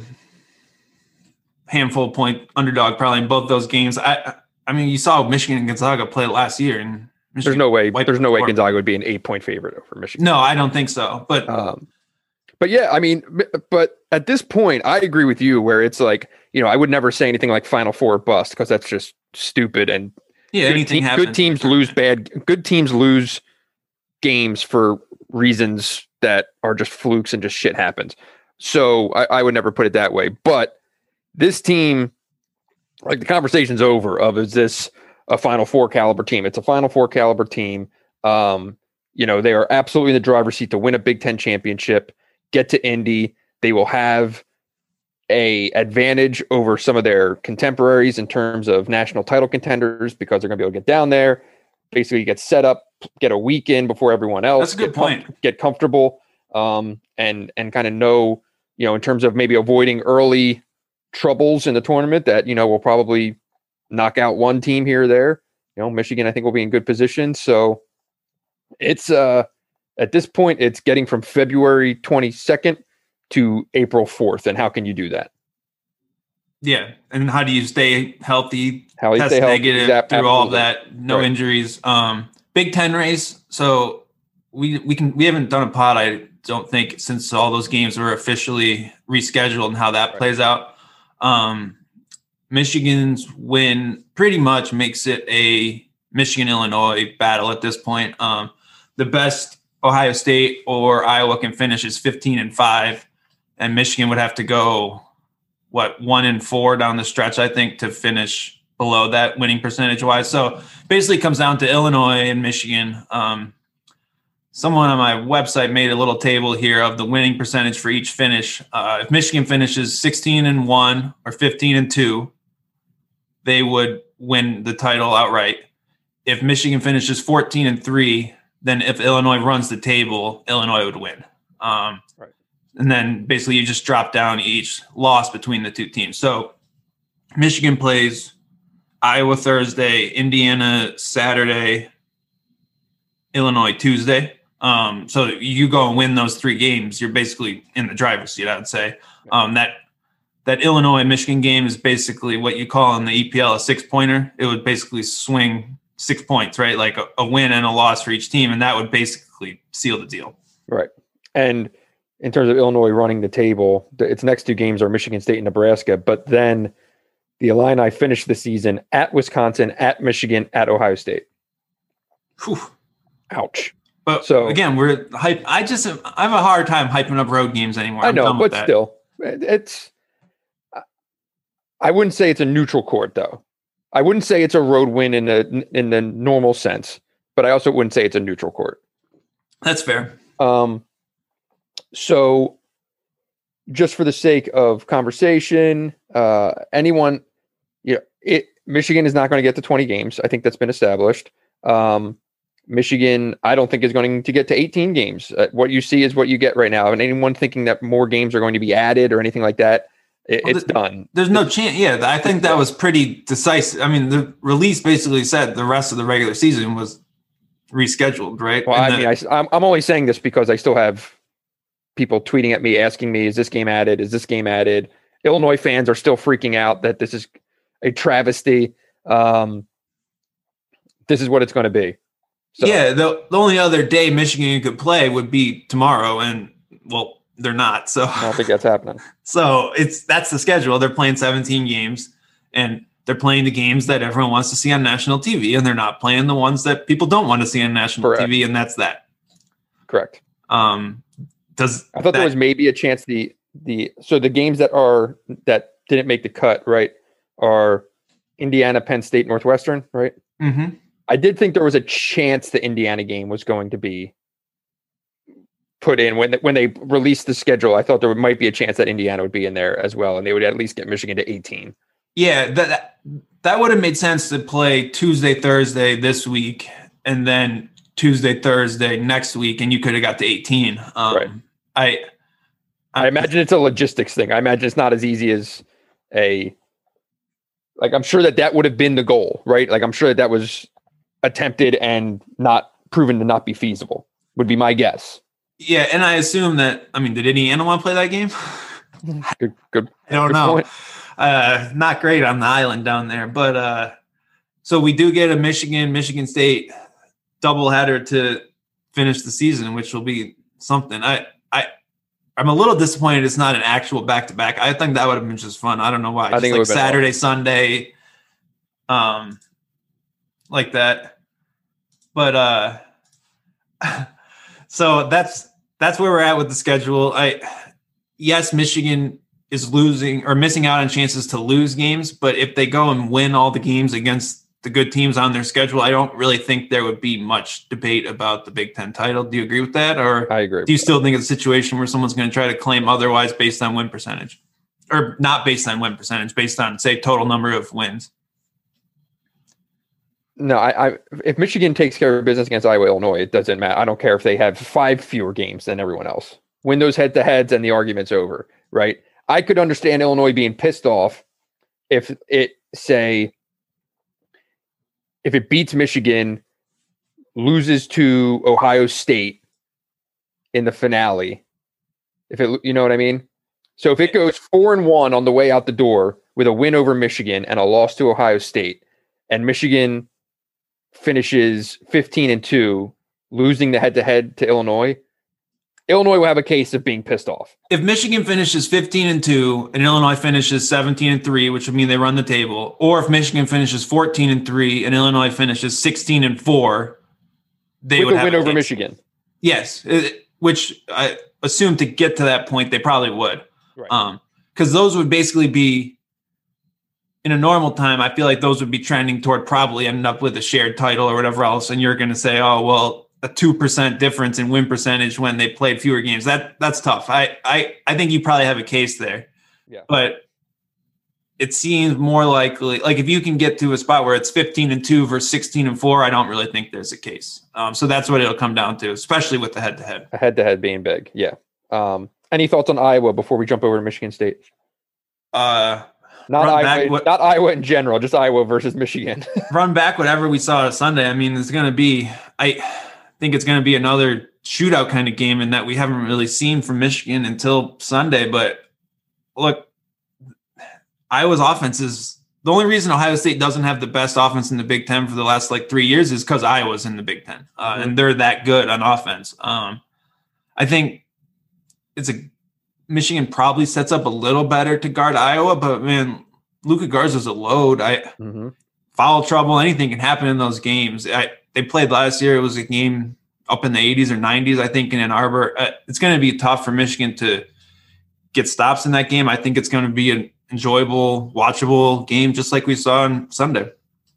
handful point underdog probably in both those games. I I mean, you saw Michigan and Gonzaga play last year, and Michigan there's no way there's no way Gonzaga would be an eight point favorite over Michigan. No, I don't think so. But um, but yeah, I mean, but at this point, I agree with you where it's like, you know, I would never say anything like Final Four bust because that's just stupid. And yeah, good, anything te- happens. good teams lose bad. Good teams lose games for reasons that are just flukes and just shit happens. So I, I would never put it that way. But this team, like the conversation's over of, is this a Final Four caliber team? It's a Final Four caliber team. Um, you know, they are absolutely in the driver's seat to win a Big Ten championship, get to Indy. They will have a advantage over some of their contemporaries in terms of national title contenders because they're going to be able to get down there, basically get set up, get a week in before everyone else. That's a good get point. Com- get comfortable um, and and kind of know, you know, in terms of maybe avoiding early troubles in the tournament that, you know, will probably knock out one team here or there. You know, Michigan, I think, will be in good position. So it's uh, at this point, it's getting from February twenty-second to April fourth. And how can you do that? Yeah. And how do you stay healthy, how do you test stay healthy? negative Exactly. through all of that, no right. injuries? Um, Big Ten race. So we we can we haven't done a pod, I don't think, since all those games were officially rescheduled and how that right. plays out. Um, Michigan's win pretty much makes it a Michigan-Illinois battle at this point. Um, the best Ohio State or Iowa can finish is fifteen and five, and Michigan would have to go, what, one and four down the stretch, I think, to finish below that winning percentage-wise. So basically it comes down to Illinois and Michigan. Um, someone on my website made a little table here of the winning percentage for each finish. Uh, if Michigan finishes sixteen and one or fifteen and two, they would win the title outright. If Michigan finishes fourteen and three, then if Illinois runs the table, Illinois would win. Um, right. And then basically you just drop down each loss between the two teams. So Michigan plays Iowa Thursday, Indiana Saturday, Illinois Tuesday. Um, so you go and win those three games, you're basically in the driver's seat, I would say. Um, that that Illinois-Michigan game is basically what you call in the E P L a six-pointer. It would basically swing six points, right? Like a, a win and a loss for each team, and that would basically seal the deal. Right. And in terms of Illinois running the table, its next two games are Michigan State and Nebraska, but then the Illini finished the season at Wisconsin, at Michigan, at Ohio State. Whew. Ouch. But so again, we're hype. I just I have a hard time hyping up road games anymore. I I'm know, done but with that. still, it's. I wouldn't say it's a neutral court, though. I wouldn't say it's a road win in the in the normal sense, but I also wouldn't say it's a neutral court. That's fair. Um. So, just for the sake of conversation, uh, anyone, you know, it Michigan is not going to get to twenty games. I think that's been established. Um, Michigan, I don't think is going to get to eighteen games. Uh, what you see is what you get right now. And anyone thinking that more games are going to be added or anything like that, it, well, it's the, done. There's no chance. Yeah, I think that was pretty decisive. I mean, the release basically said the rest of the regular season was rescheduled, right? Well, and I the, mean, I, I'm, I'm only saying this because I still have people tweeting at me, asking me, is this game added? Is this game added? Illinois fans are still freaking out that this is a travesty. Um, this is what it's going to be. So, yeah, the, the only other day Michigan could play would be tomorrow, and well, they're not. So I don't think that's happening. So it's that's the schedule. They're playing seventeen games, and they're playing the games that everyone wants to see on national T V, and they're not playing the ones that people don't want to see on national Correct. T V, and that's that. Correct. Um, does I thought that, there was maybe a chance the the so the games that are that didn't make the cut, right, are Indiana, Penn State, Northwestern, right? Mm-hmm. I did think there was a chance the Indiana game was going to be put in when when they released the schedule. I thought there might be a chance that Indiana would be in there as well, and they would at least get Michigan to eighteen. Yeah, that that would have made sense to play Tuesday, Thursday this week, and then Tuesday, Thursday next week, and you could have got to eighteen. Um, right. I, I I imagine it's a logistics thing. I imagine it's not as easy as a like. I'm sure that that would have been the goal, right? Like I'm sure that that was attempted and not proven to not be feasible. Would be my guess. Yeah, and I assume that. I mean, did Indiana want to play that game? Good, good. I don't good know. Point. Uh, not great on the island down there, but uh, so we do get a Michigan, Michigan State doubleheader to finish the season, which will be something. I, I, I'm a little disappointed it's not an actual back to back. I think that would have been just fun. I don't know why. I just think like it Saturday, Sunday, um, like that. But uh, so that's that's where we're at with the schedule. I yes, Michigan is losing or missing out on chances to lose games, but if they go and win all the games against the good teams on their schedule, I don't really think there would be much debate about the Big Ten title. Do you agree with that? Or I agree. Do you still think it's a situation where someone's going to try to claim otherwise based on win percentage, or not based on win percentage, based on say total number of wins? No, I, I if Michigan takes care of business against Iowa, Illinois, it doesn't matter. I don't care if they have five fewer games than everyone else. Win those head to heads and the argument's over, right? I could understand Illinois being pissed off if it say if it beats Michigan, loses to Ohio State in the finale. If it, you know what I mean? So if it goes four and one on the way out the door with a win over Michigan and a loss to Ohio State, and Michigan finishes fifteen and two, losing the head to head to Illinois, Illinois will have a case of being pissed off. If Michigan finishes fifteen and two and Illinois finishes seventeen and three, which would mean they run the table, or if Michigan finishes fourteen and three and Illinois finishes sixteen and four, they With would a have win a over case. Michigan. Yes, it, which I assume to get to that point they probably would. Right. Um, because those would basically be in a normal time. I feel like those would be trending toward probably ending up with a shared title or whatever else, and you're going to say, "Oh, well, a two percent difference in win percentage when they played fewer games." That that's tough. I I I think you probably have a case there. Yeah. But it seems more likely, like if you can get to a spot where it's fifteen and two versus sixteen and four, I don't really think there's a case. Um, so that's what it'll come down to, especially with the head to head. A head to head being big. Yeah. Um, any thoughts on Iowa before we jump over to Michigan State? Uh, Not Run Iowa, back what- not Iowa in general, just Iowa versus Michigan. run back whatever we saw Sunday. I mean, it's going to be, I think it's going to be another shootout kind of game in that we haven't really seen from Michigan until Sunday. But look, Iowa's offense is the only reason Ohio State doesn't have the best offense in the Big Ten for the last like three years is because Iowa's in the Big Ten uh, mm-hmm. and they're that good on offense. Um, I think it's a Michigan probably sets up a little better to guard Iowa, but man, Luka Garza's a load. I mm-hmm. foul trouble, anything can happen in those games. I, they played last year. It was a game up in the eighties or nineties, I think, in Ann Arbor. Uh, it's going to be tough for Michigan to get stops in that game. I think it's going to be an enjoyable, watchable game, just like we saw on Sunday.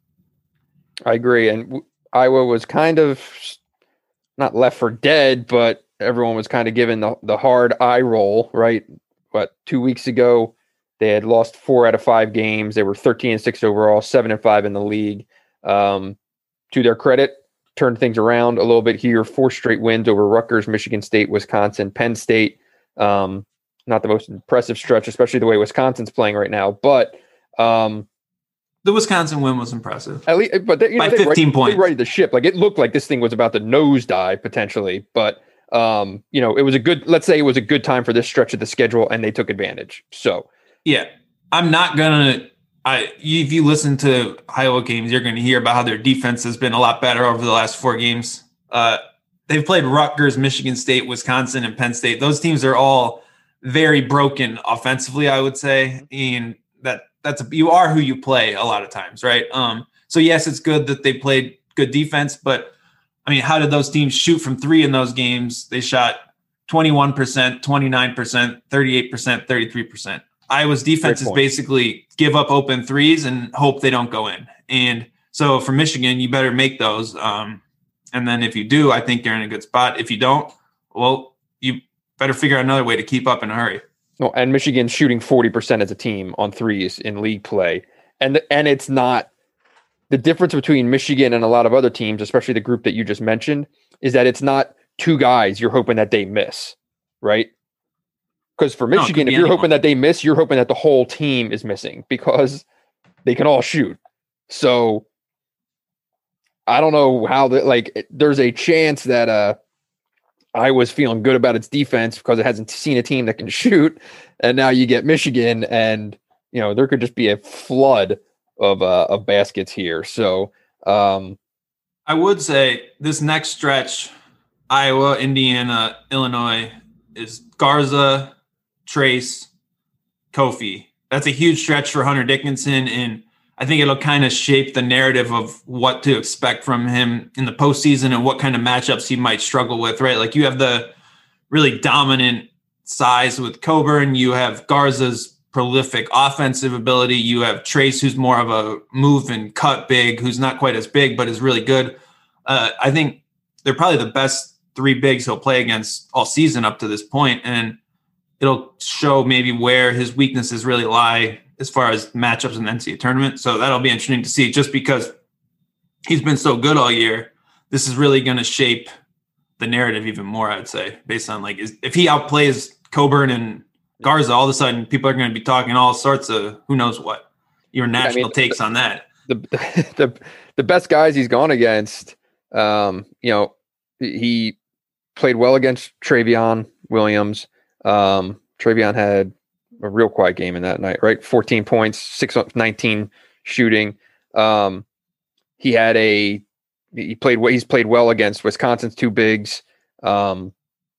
I agree. And w- Iowa was kind of not left for dead, but everyone was kind of given the, the hard eye roll, right? What, two weeks ago, They had lost four out of five games. They were thirteen and six overall, seven and five in the league. Um, to their credit, turned things around a little bit here. Four straight wins over Rutgers, Michigan State, Wisconsin, Penn State. Um, not the most impressive stretch, especially the way Wisconsin's playing right now. But um, the Wisconsin win was impressive. At least, but they, you know, by they fifteen righted, points. They righted the ship. Like it looked like this thing was about to nosedive potentially, but um, you know, it was a good. Let's say it was a good time for this stretch of the schedule, and they took advantage. So, yeah, I'm not gonna. I if you listen to Iowa games, you're going to hear about how their defense has been a lot better over the last four games. Uh, they've played Rutgers, Michigan State, Wisconsin, and Penn State. Those teams are all very broken offensively, I would say, and that. That's a, you are who you play a lot of times, right? Um, so yes, it's good that they played good defense, but I mean, how did those teams shoot from three in those games? They shot twenty-one percent, twenty-nine percent, thirty-eight percent, thirty-three percent. Iowa's defense is basically give up open threes and hope they don't go in. And so for Michigan, you better make those. Um, and then if you do, I think you're in a good spot. If you don't, well, you better figure out another way to keep up in a hurry. No, and Michigan's shooting forty percent as a team on threes in league play. And and it's not the difference between Michigan and a lot of other teams, especially the group that you just mentioned, is that it's not two guys you're hoping that they miss, right? Because for Michigan, no, if you're anyone. hoping that they miss, you're hoping that the whole team is missing because they can all shoot. So I don't know how that, like, there's a chance that uh I was feeling good about its defense because it hasn't seen a team that can shoot. And now you get Michigan and, you know, there could just be a flood of, uh, of baskets here. So um, I would say this next stretch, Iowa, Indiana, Illinois is Garza, Trace, Kofi. That's a huge stretch for Hunter Dickinson. And I think it'll kind of shape the narrative of what to expect from him in the postseason and what kind of matchups he might struggle with, right? Like you have the really dominant size with Coburn. You have Garza's prolific offensive ability. You have Trace, who's more of a move and cut big, who's not quite as big, but is really good. Uh, I think they're probably the best three bigs he'll play against all season up to this point, and it'll show maybe where his weaknesses really lie as far as matchups in the N C double A tournament. So that'll be interesting to see just because he's been so good all year. This is really going to shape the narrative even more, I'd say, based on like, is, if he outplays Coburn and Garza, all of a sudden people are going to be talking all sorts of who knows what your national yeah, I mean, takes the, on that. The, the, the best guys he's gone against, um, you know, he played well against Travion Williams. Um, Travion had a real quiet game in that night, right? fourteen points, six of nineteen shooting. Um, he had a, he played, he's played well against Wisconsin's two bigs. Um,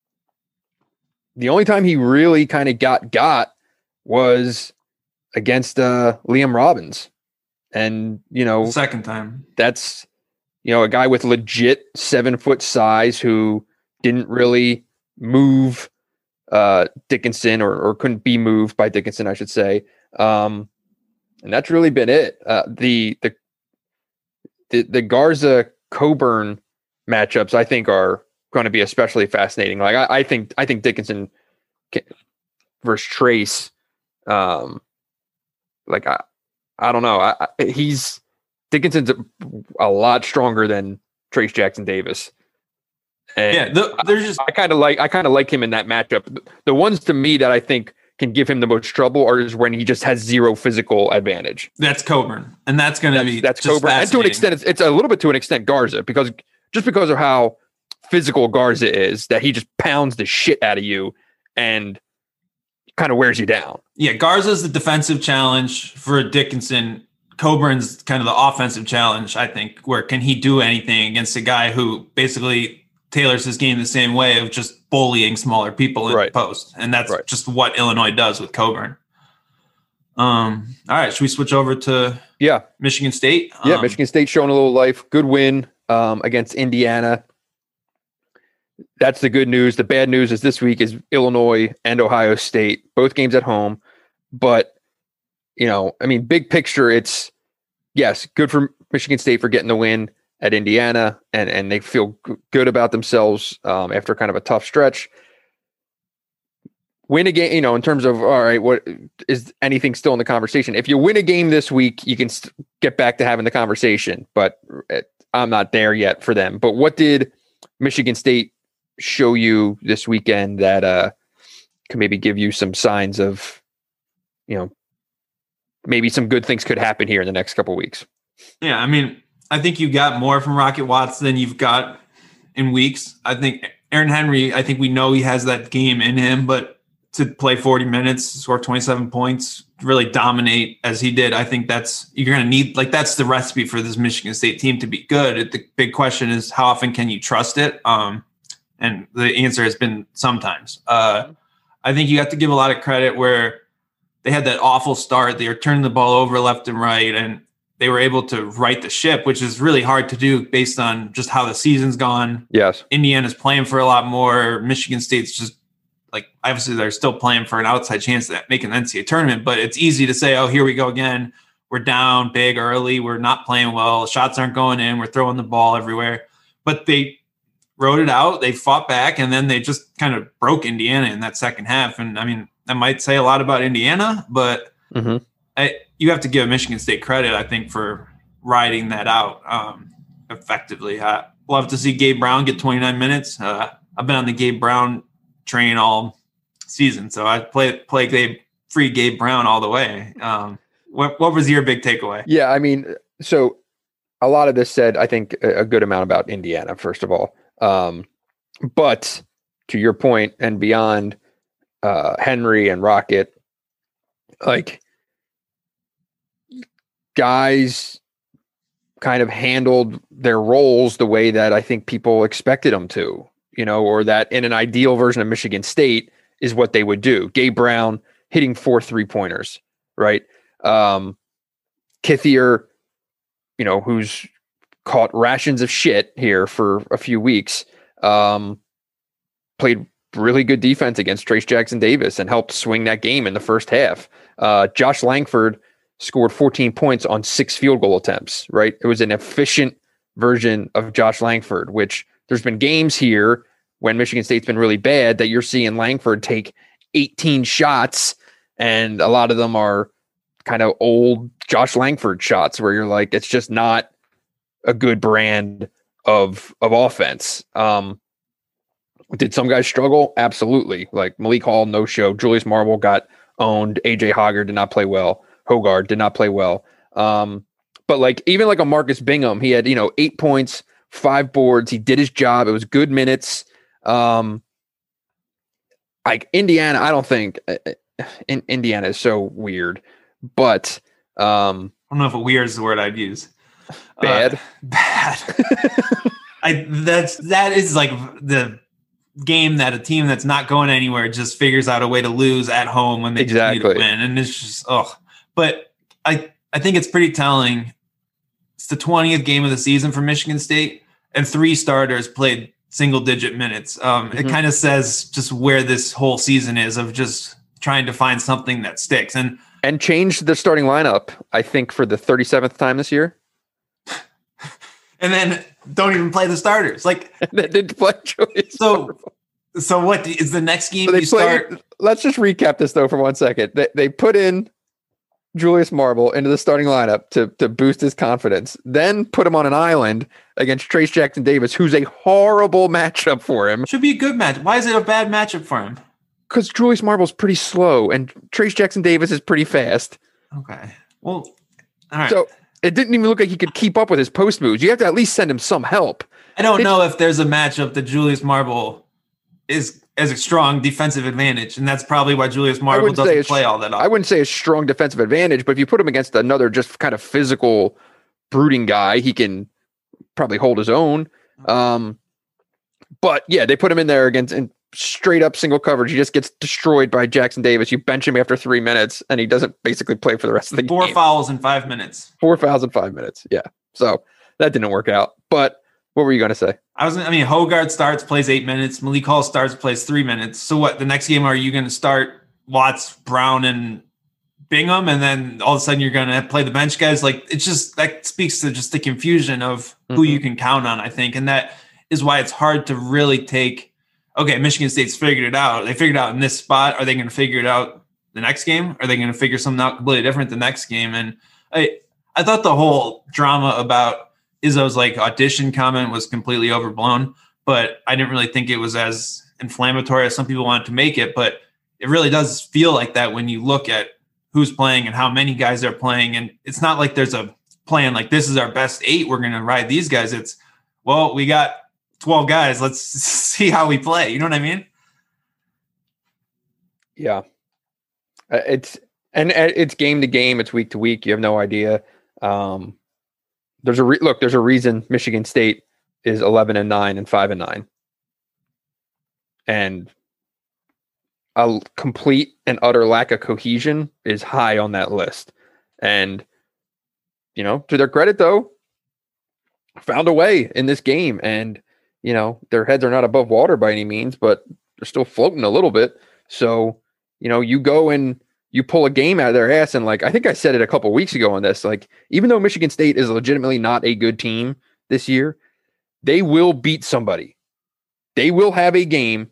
the only time he really kind of got, got was against, uh, Liam Robbins. And, you know, the second time that's, you know, a guy with legit seven foot size who didn't really move uh, Dickinson or, or couldn't be moved by Dickinson, I should say. Um, and that's really been it. Uh, the, the, the, the Garza Coburn matchups, I think, are going to be especially fascinating. Like, I, I think, I think Dickinson can, versus Trace, um, like, I, I don't know. I, I, he's Dickinson's a, a lot stronger than Trace Jackson Davis. And yeah, the, there's just I, I kind of like I kind of like him in that matchup. The ones to me that I think can give him the most trouble are is when he just has zero physical advantage. That's Coburn, and that's going to be that's Coburn. And to an extent, it's, it's a little bit to an extent Garza because just because of how physical Garza is, that he just pounds the shit out of you and kind of wears you down. Yeah, Garza's the defensive challenge for Dickinson. Coburn's kind of the offensive challenge, I think, where can he do anything against a guy who basically tailors his game the same way of just bullying smaller people in right. the post. And that's right. just what Illinois does with Coburn. Um, all right, should we switch over to yeah Michigan State? Yeah, um, Michigan State showing a little life. Good win um, against Indiana. That's the good news. The bad news is this week is Illinois and Ohio State, both games at home. But, you know, I mean, big picture, it's, yes, good for Michigan State for getting the win at Indiana, and, and they feel g- good about themselves um, after kind of a tough stretch. win a game, you know, in terms of, all right, what is anything still in the conversation? If you win a game this week, you can st- get back to having the conversation, but it, I'm not there yet for them. But what did Michigan State show you this weekend that uh, can maybe give you some signs of, you know, maybe some good things could happen here in the next couple of weeks? Yeah, I mean, I think you got more from Rocket Watts than you've got in weeks. I think Aaron Henry, I think we know he has that game in him, but to play forty minutes, score twenty-seven points, really dominate as he did, I think that's, you're going to need, like, that's the recipe for this Michigan State team to be good. The big question is, how often can you trust it? Um, and the answer has been sometimes. Uh, I think you have to give a lot of credit where they had that awful start. They were turning the ball over left and right, and they were able to right the ship, which is really hard to do based on just how the season's gone. Yes. Indiana's playing for a lot more. Michigan State's just, like, obviously they're still playing for an outside chance at making the N C double A tournament, but it's easy to say, oh, here we go again. We're down big early. We're not playing well. Shots aren't going in. We're throwing the ball everywhere. But they rode it out. They fought back, and then they just kind of broke Indiana in that second half. And, I mean, that might say a lot about Indiana, but mm-hmm. I, you have to give Michigan State credit, I think, for riding that out um, effectively. I love to see Gabe Brown get twenty-nine minutes. Uh, I've been on the Gabe Brown train all season, so I play play Gabe, free Gabe Brown all the way. Um, what what was your big takeaway? Yeah, I mean, so a lot of this said, I think, a good amount about Indiana, first of all. Um, but to your point and beyond, uh, Henry and Rocket, like, guys kind of handled their roles the way that I think people expected them to. You know, or that in an ideal version of Michigan State is what they would do. Gabe Brown hitting four three-pointers, right? Um, Kithier, you know, who's caught rations of shit here for a few weeks, um, played really good defense against Trace Jackson Davis and helped swing that game in the first half. Uh, Josh Langford scored fourteen points on six field goal attempts, right? It was an efficient version of Josh Langford, which there's been games here when Michigan State's been really bad that you're seeing Langford take eighteen shots, and a lot of them are kind of old Josh Langford shots where you're like, it's just not a good brand of of offense. Um, did some guys struggle? Absolutely. Like Malik Hall, no show. Julius Marble got owned. A J Hogger did not play well. Hoggard did not play well. Um, but like even like a Marcus Bingham, he had, you know, eight points, five boards. He did his job. It was good minutes. Um, like Indiana, I don't think uh, in, Indiana is so weird, but um, I don't know if a weird is the word I'd use. Bad, uh, bad. I that's that is like the game that a team that's not going anywhere just figures out a way to lose at home when they exactly need to win, and it's just oh. But I I think it's pretty telling. It's the twentieth game of the season for Michigan State, and three starters played single digit minutes. Um, mm-hmm. It kind of says just where this whole season is of just trying to find something that sticks and and changed the starting lineup, I think, for the thirty-seventh time this year. And then don't even play the starters. Like that didn't play. So, so what is the next game? So they you played, start? Let's just recap this though for one second. They they put in Julius Marble into the starting lineup to to boost his confidence, then put him on an island against Trace Jackson Davis, who's a horrible matchup for him. Should be a good match. Why is it a bad matchup for him? Because Julius Marble's pretty slow and Trace Jackson Davis is pretty fast. Okay. Well, all right. So it didn't even look like he could keep up with his post moves. You have to at least send him some help. I don't they, know if there's a matchup that Julius Marble is as a strong defensive advantage, and that's probably why Julius Marble doesn't play all that often. I wouldn't say a strong defensive advantage, but if you put him against another just kind of physical, brooding guy, he can probably hold his own. Um, but yeah, they put him in there against in straight up single coverage. He just gets destroyed by Jackson Davis. You bench him after three minutes, and he doesn't basically play for the rest of the Four game. Four fouls in five minutes. Four fouls in five minutes. Yeah. So that didn't work out. But what were you going to say? I was. I mean, Hoggard starts, plays eight minutes. Malik Hall starts, plays three minutes. So what? The next game, are you going to start Watts, Brown, and Bingham, and then all of a sudden you're going to play the bench guys? Like, it's just that speaks to just the confusion of who mm-hmm. you can count on, I think, and that is why it's hard to really take okay, Michigan State's figured it out. They figured it out in this spot. Are they going to figure it out the next game? Are they going to figure something out completely different the next game? And I, I thought the whole drama about Izzo's like audition comment was completely overblown, but I didn't really think it was as inflammatory as some people wanted to make it. But it really does feel like that when you look at who's playing and how many guys are playing. And it's not like there's a plan like this is our best eight. We're going to ride these guys. It's, well, we got twelve guys. Let's see how we play. You know what I mean? Yeah. Uh, it's, and uh, it's game to game. It's week to week. You have no idea. Um, there's a re- look, there's a reason Michigan State is eleven and nine and five and nine. And a complete and utter lack of cohesion is high on that list. And, you know, to their credit, though, found a way in this game. And, you know, their heads are not above water by any means, but they're still floating a little bit. So, you know, you go and you pull a game out of their ass. And, like, I think I said it a couple weeks ago on this, like, even though Michigan State is legitimately not a good team this year, they will beat somebody. They will have a game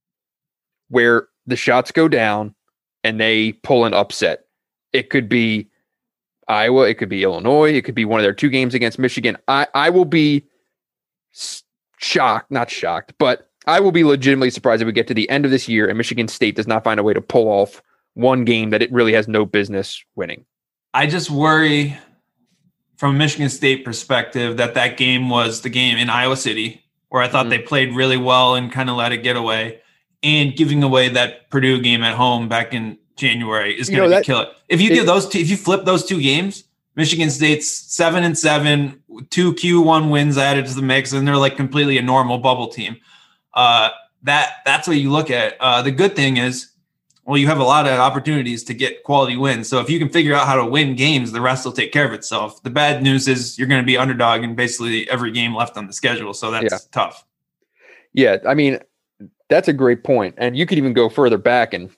where the shots go down and they pull an upset. It could be Iowa. It could be Illinois. It could be one of their two games against Michigan. I, I will be shocked, not shocked, but I will be legitimately surprised if we get to the end of this year and Michigan State does not find a way to pull off one game that it really has no business winning. I just worry from a Michigan State perspective that that game was the game in Iowa City where I thought mm-hmm. they played really well and kind of let it get away. And giving away that Purdue game at home back in January is going to be killer. If you give those two, if you flip those two games, Michigan State's seven and seven, two Q one wins added to the mix, and they're like completely a normal bubble team. Uh, that that's what you look at. Uh, the good thing is, well, you have a lot of opportunities to get quality wins. So if you can figure out how to win games, the rest will take care of itself. The bad news is you're going to be underdog in basically every game left on the schedule. So that's yeah. tough. Yeah, I mean. That's a great point. And you could even go further back and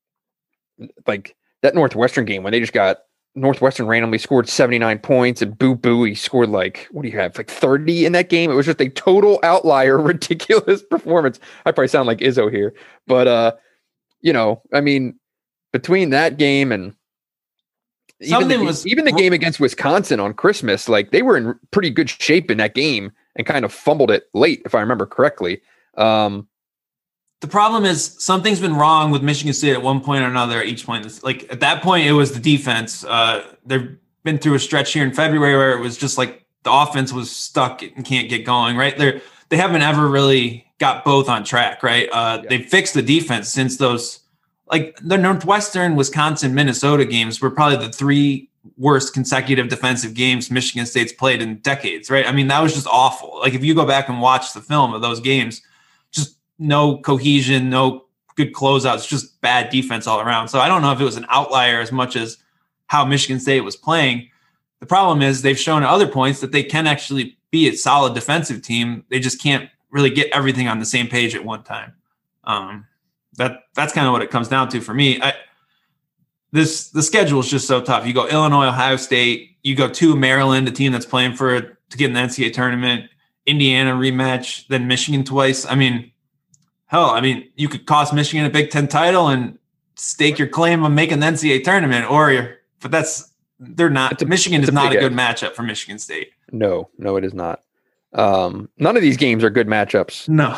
like that Northwestern game when they just got Northwestern randomly scored seventy-nine points and Boo Boo, he scored like, what do you have? Like thirty in that game. It was just a total outlier, ridiculous performance. I probably sound like Izzo here, but uh, you know, I mean, between that game and even the, was, even the game against Wisconsin on Christmas, like they were in pretty good shape in that game and kind of fumbled it late, if I remember correctly. Um, The problem is something's been wrong with Michigan State at one point or another at each point. Like at that point, it was the defense. Uh, they've been through a stretch here in February where it was just like the offense was stuck and can't get going, right? They're, they haven't ever really got both on track, right? Uh, yeah. They fixed the defense since those, like the Northwestern, Wisconsin, Minnesota games were probably the three worst consecutive defensive games Michigan State's played in decades, right? I mean, that was just awful. Like if you go back and watch the film of those games, just no cohesion, no good closeouts, just bad defense all around. So I don't know if it was an outlier as much as how Michigan State was playing. The problem is they've shown at other points that they can actually be a solid defensive team. They just can't really get everything on the same page at one time. Um, that that's kind of what it comes down to for me. I, this the schedule is just so tough. You go Illinois, Ohio State, you go to Maryland, a team that's playing for to get in the N C double A tournament, Indiana rematch, then Michigan twice. I mean, hell, I mean, you could cost Michigan a Big Ten title and stake your claim on making the N C double A tournament, or you're, but that's they're not. A, Michigan is a not a good matchup for Michigan State. No, no, it is not. Um, none of these games are good matchups. No.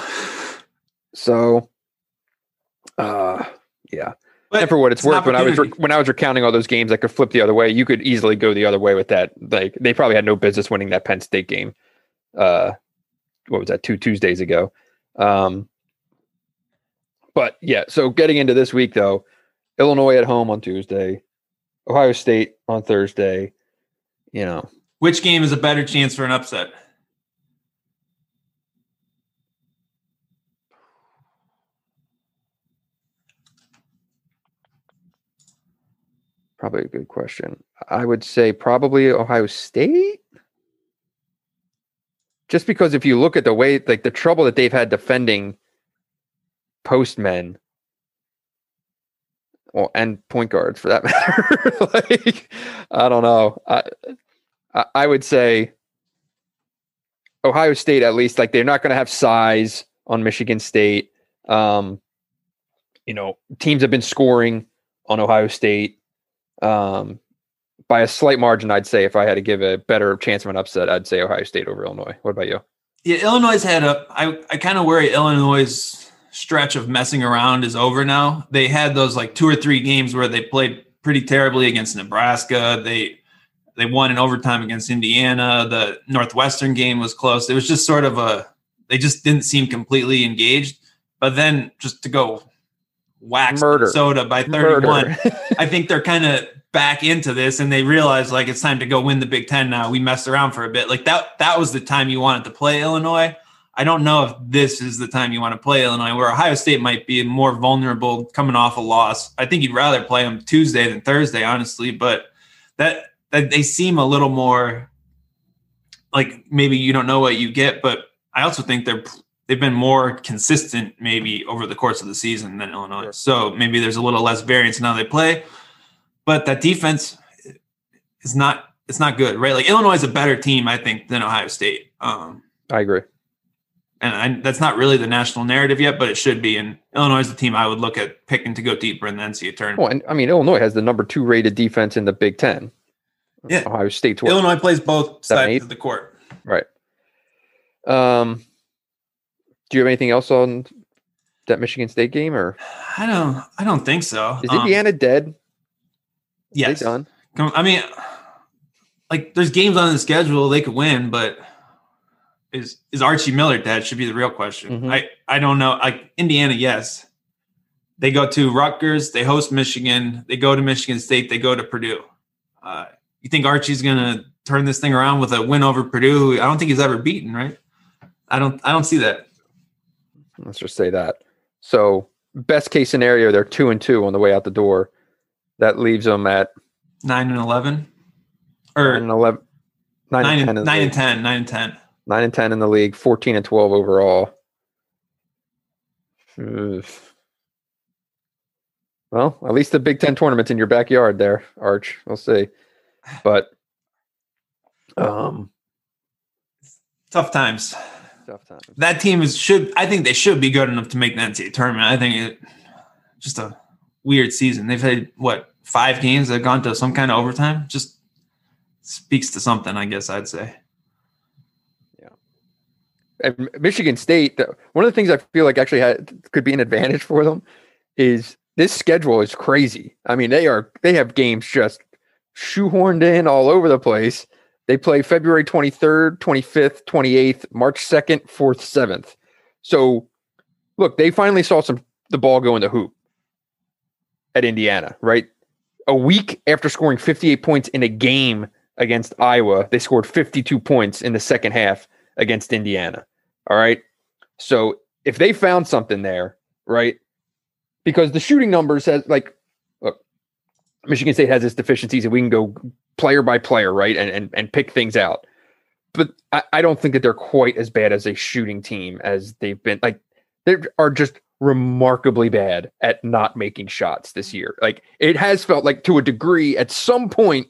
So, uh, yeah. But and for what it's, it's worth, when I was re- when I was recounting all those games that could flip the other way, you could easily go the other way with that. Like they probably had no business winning that Penn State game. Uh, what was that? Two Tuesdays ago. Um, but yeah. So getting into this week though, Illinois at home on Tuesday, Ohio State on Thursday. You know, which game is a better chance for an upset? Probably a good question. I would say probably Ohio State. Just because if you look at the way, like the trouble that they've had defending postmen, well, and point guards for that matter. like, I don't know. I, I I would say Ohio State, at least, like they're not going to have size on Michigan State. Um, you know, teams have been scoring on Ohio State um, by a slight margin. I'd say if I had to give a better chance of an upset, I'd say Ohio State over Illinois. What about you? Yeah, Illinois had a. I I kind of worry Illinois' stretch of messing around is over now. They had those like two or three games where they played pretty terribly against Nebraska. They they won in overtime against Indiana. The Northwestern game was close. It was just sort of a. They just didn't seem completely engaged. But then just to go wax Murder. Minnesota by thirty-one, I think they're kind of back into this, and they realize like it's time to go win the Big Ten now. We messed around for a bit. Like that, that was the time you wanted to play Illinois. I don't know if this is the time you want to play Illinois, where Ohio State might be more vulnerable coming off a loss. I think you'd rather play them Tuesday than Thursday, honestly, but that, that they seem a little more like maybe you don't know what you get, but I also think they're they've been more consistent maybe over the course of the season than Illinois. Sure. So maybe there's a little less variance in how they play, but that defense is not, it's not good, right? Like Illinois is a better team, I think, than Ohio State. Um, I agree. And I, that's not really the national narrative yet, but it should be. And Illinois is the team I would look at picking to go deeper in the N C double A tournament. Well, and I mean, Illinois has the number two rated defense in the Big Ten. Yeah. Ohio State's what? Illinois plays both Seven, sides eight? of the court. Right. Um, do you have anything else on that Michigan State game, or I don't, I don't think so. is Um, Indiana dead? yes. They done? I mean, like there's games on the schedule they could win, but is is Archie Miller dead? Should be the real question. Mhm. I, I don't know. Like Indiana, yes. They go to Rutgers, they host Michigan, they go to Michigan State, they go to Purdue. Uh, you think Archie's gonna turn this thing around with a win over Purdue, who I don't think he's ever beaten, right? I don't I don't see that. Let's just say that. So best case scenario, they're two and two on the way out the door. That leaves them at Nine and eleven. Or nine and eleven, nine, nine, and ten, and, in the nine league. and ten, nine and ten. Nine and ten in the league, fourteen and twelve overall. Ugh. Well, at least the Big Ten tournament's in your backyard there, Arch. We'll see. But um Tough times. tough times. That team is should I think they should be good enough to make the N C double A tournament. I think it just a weird season. They've had what five games that have gone to some kind of overtime. Just speaks to something, I guess I'd say. And Michigan State, one of the things I feel like actually had, could be an advantage for them is this schedule is crazy. I mean, they are they have games just shoehorned in all over the place. They play February twenty-third, twenty-fifth, twenty-eighth, March second, fourth, seventh. So, look, they finally saw some the ball go in the hoop at Indiana, right? A week after scoring fifty-eight points in a game against Iowa, they scored fifty-two points in the second half against Indiana. All right. So if they found something there, right? Because the shooting numbers has like, look, Michigan State has its deficiencies and we can go player by player, right? And and, and pick things out. But I, I don't think that they're quite as bad as a shooting team as they've been. Like they are just remarkably bad at not making shots this year. Like it has felt like to a degree at some point,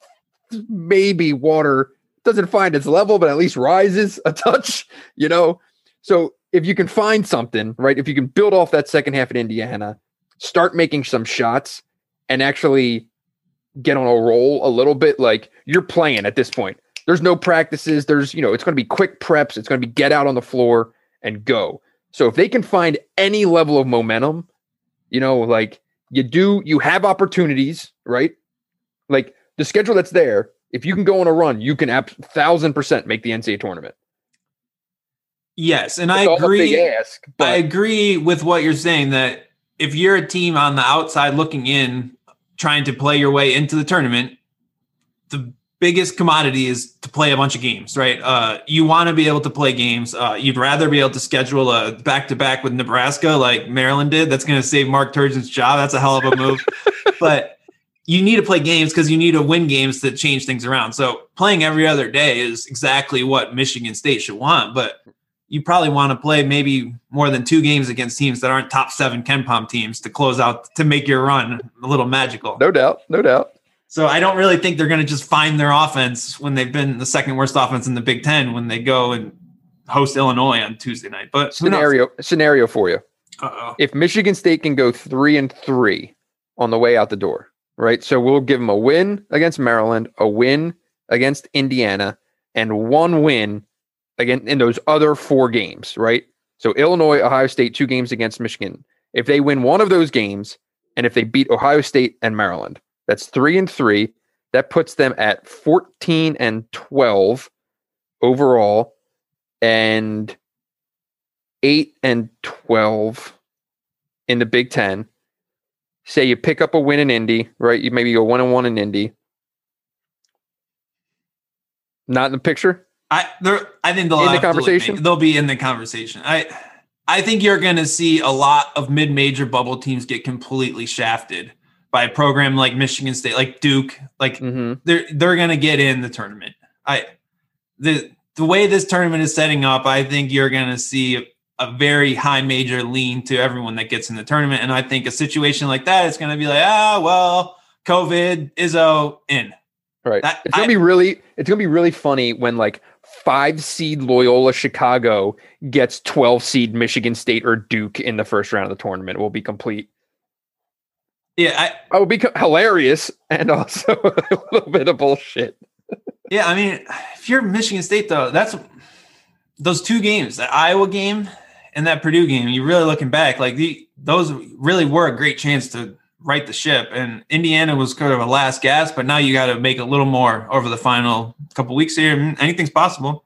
maybe water doesn't find its level, but at least rises a touch, you know? So if you can find something, right? If you can build off that second half at Indiana, start making some shots and actually get on a roll a little bit, like you're playing at this point. There's no practices. There's, you know, it's going to be quick preps. It's going to be get out on the floor and go. So if they can find any level of momentum, you know, like you do, you have opportunities, right? Like the schedule that's there, if you can go on a run, you can a thousand percent make the N C double A tournament. Yes, and It's I all a agree. big ask, but I agree with what you're saying that if you're a team on the outside looking in, trying to play your way into the tournament, the biggest commodity is to play a bunch of games, right? Uh, you want to be able to play games. Uh, you'd rather be able to schedule a back-to-back with Nebraska like Maryland did. That's going to save Mark Turgeon's job. That's a hell of a move. But you need to play games because you need to win games to change things around. So playing every other day is exactly what Michigan State should want. But you probably want to play maybe more than two games against teams that aren't top seven KenPom teams to close out, to make your run a little magical. no doubt, no doubt. So I don't really think they're going to just find their offense when they've been the second worst offense in the Big Ten when they go and host Illinois on Tuesday night. But who knows? Scenario, scenario for you. Uh-oh. If Michigan State can go three and three on the way out the door, right? So we'll give them a win against Maryland, a win against Indiana, and one win again in those other four games, right? So Illinois, Ohio State, two games against Michigan. If they win one of those games, and if they beat Ohio State and Maryland, that's three and three. That puts them at fourteen and twelve overall, and eight and twelve in the Big Ten. Say you pick up a win in Indy, right? You maybe go one and one in Indy. Not in the picture. I there. I think they'll in the absolutely conversation. Make, they'll be in the conversation. I I think you're going to see a lot of mid-major bubble teams get completely shafted by a program like Michigan State, like Duke. Like mm-hmm. they're they're going to get in the tournament. I the the way this tournament is setting up, I think you're going to see a, a very high major lean to everyone that gets in the tournament. And I think a situation like that, it's going to be like, ah, well, COVID, Izzo, in. Right. That, it's gonna I, be really. It's gonna be really funny when like five seed Loyola Chicago gets twelve seed Michigan State or Duke in the first round of the tournament. It will be complete. Yeah, I, it will be hilarious and also a little bit of bullshit. Yeah, I mean, if you're Michigan State though, that's those two games, that Iowa game and that Purdue game. You're really looking back, like the those really were a great chance to right the ship, and Indiana was kind of a last gasp, but now you got to make a little more over the final couple weeks here. Anything's possible.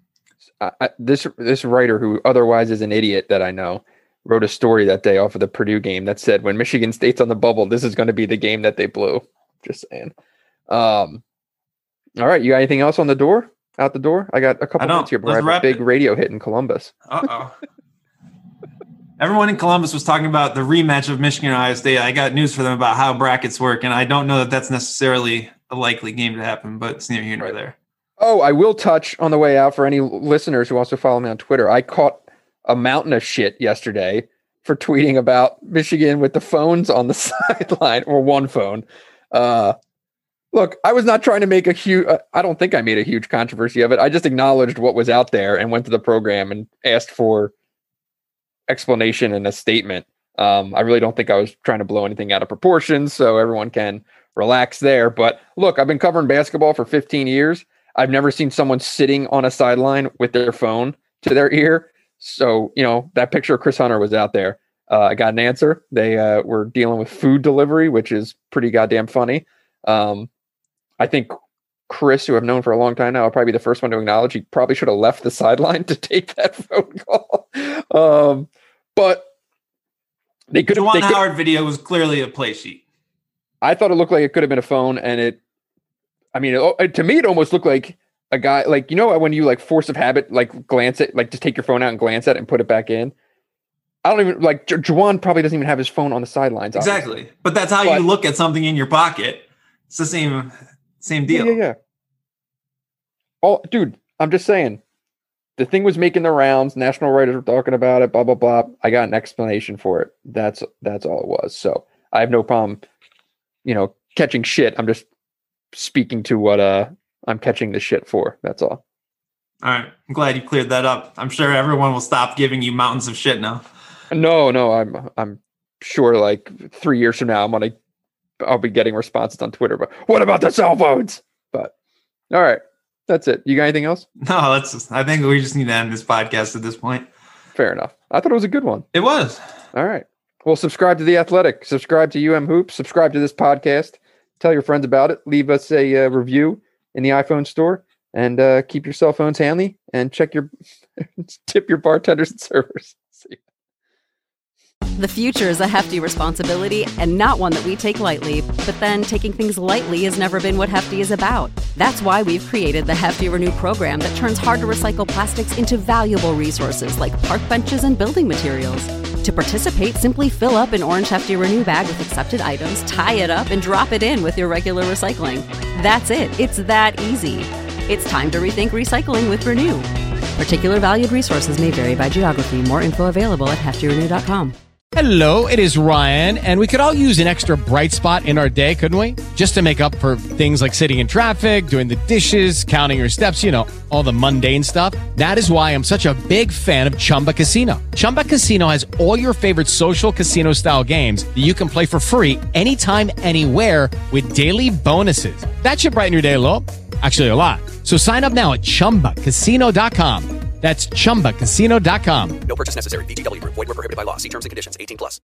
I, this this writer, who otherwise is an idiot that I know, wrote a story that day off of the Purdue game that said when Michigan State's on the bubble, this is going to be the game that they blew. Just saying. Um, all right, you got anything else on the door? Out the door? I got a couple minutes here, but I have a big it. radio hit in Columbus. Uh-oh. Everyone in Columbus was talking about the rematch of Michigan and Ohio State. I got news for them about how brackets work, and I don't know that that's necessarily a likely game to happen, but it's neither here nor right. there. Oh, I will touch on the way out for any listeners who also follow me on Twitter. I caught a mountain of shit yesterday for tweeting about Michigan with the phones on the sideline, or one phone. Uh, look, I was not trying to make a huge, uh, I don't think I made a huge controversy of it. I just acknowledged what was out there and went to the program and asked for explanation and a statement. Um, I really don't think I was trying to blow anything out of proportion, so everyone can relax there. But look, I've been covering basketball for fifteen years. I've never seen someone sitting on a sideline with their phone to their ear. So, you know, that picture of Chris Hunter was out there. Uh, I got an answer. They uh, were dealing with food delivery, which is pretty goddamn funny. Um, I think Chris, who I've known for a long time now, will probably be the first one to acknowledge he probably should have left the sideline to take that phone call. Um, but they could have. The Juwan Howard video was clearly a play sheet. I thought it looked like it could have been a phone, and it. I mean, it, to me, it almost looked like a guy, like, you know, when you like force of habit, like glance at, like just take your phone out and glance at it and put it back in. I don't even like J- Juwan probably doesn't even have his phone on the sidelines. Exactly, obviously. But that's how but, you look at something in your pocket. It's the same, same deal. Yeah, yeah, yeah. Oh, dude, I'm just saying. The thing was making the rounds. National writers were talking about it. Blah blah blah. I got an explanation for it. That's that's all it was. So I have no problem, you know, catching shit. I'm just speaking to what uh I'm catching the shit for. That's all. All right. I'm glad you cleared that up. I'm sure everyone will stop giving you mountains of shit now. No, no, I'm I'm sure like three years from now I'm gonna I'll be getting responses on Twitter. But what about the cell phones? But all right. That's it. You got anything else? No, that's just, I think we just need to end this podcast at this point. Fair enough. I thought it was a good one. It was. All right. Well, subscribe to The Athletic. Subscribe to U M Hoops. Subscribe to this podcast. Tell your friends about it. Leave us a uh, review in the iPhone store. And uh, keep your cell phones handy. And check your tip your bartenders and servers. See you. The future is a hefty responsibility and not one that we take lightly. But then taking things lightly has never been what Hefty is about. That's why we've created the Hefty Renew program that turns hard-to-recycle plastics into valuable resources like park benches and building materials. To participate, simply fill up an orange Hefty Renew bag with accepted items, tie it up, and drop it in with your regular recycling. That's it. It's that easy. It's time to rethink recycling with Renew. Particular valued resources may vary by geography. More info available at hefty renew dot com. Hello, it is Ryan, and we could all use an extra bright spot in our day, couldn't we? Just to make up for things like sitting in traffic, doing the dishes, counting your steps, you know, all the mundane stuff. That is why I'm such a big fan of Chumba Casino. Chumba Casino has all your favorite social casino-style games that you can play for free anytime, anywhere with daily bonuses. That should brighten your day a little. Actually, a lot. So sign up now at chumba casino dot com. That's chumba casino dot com. No purchase necessary. V G W Group. Void where prohibited by law. See terms and conditions. eighteen plus.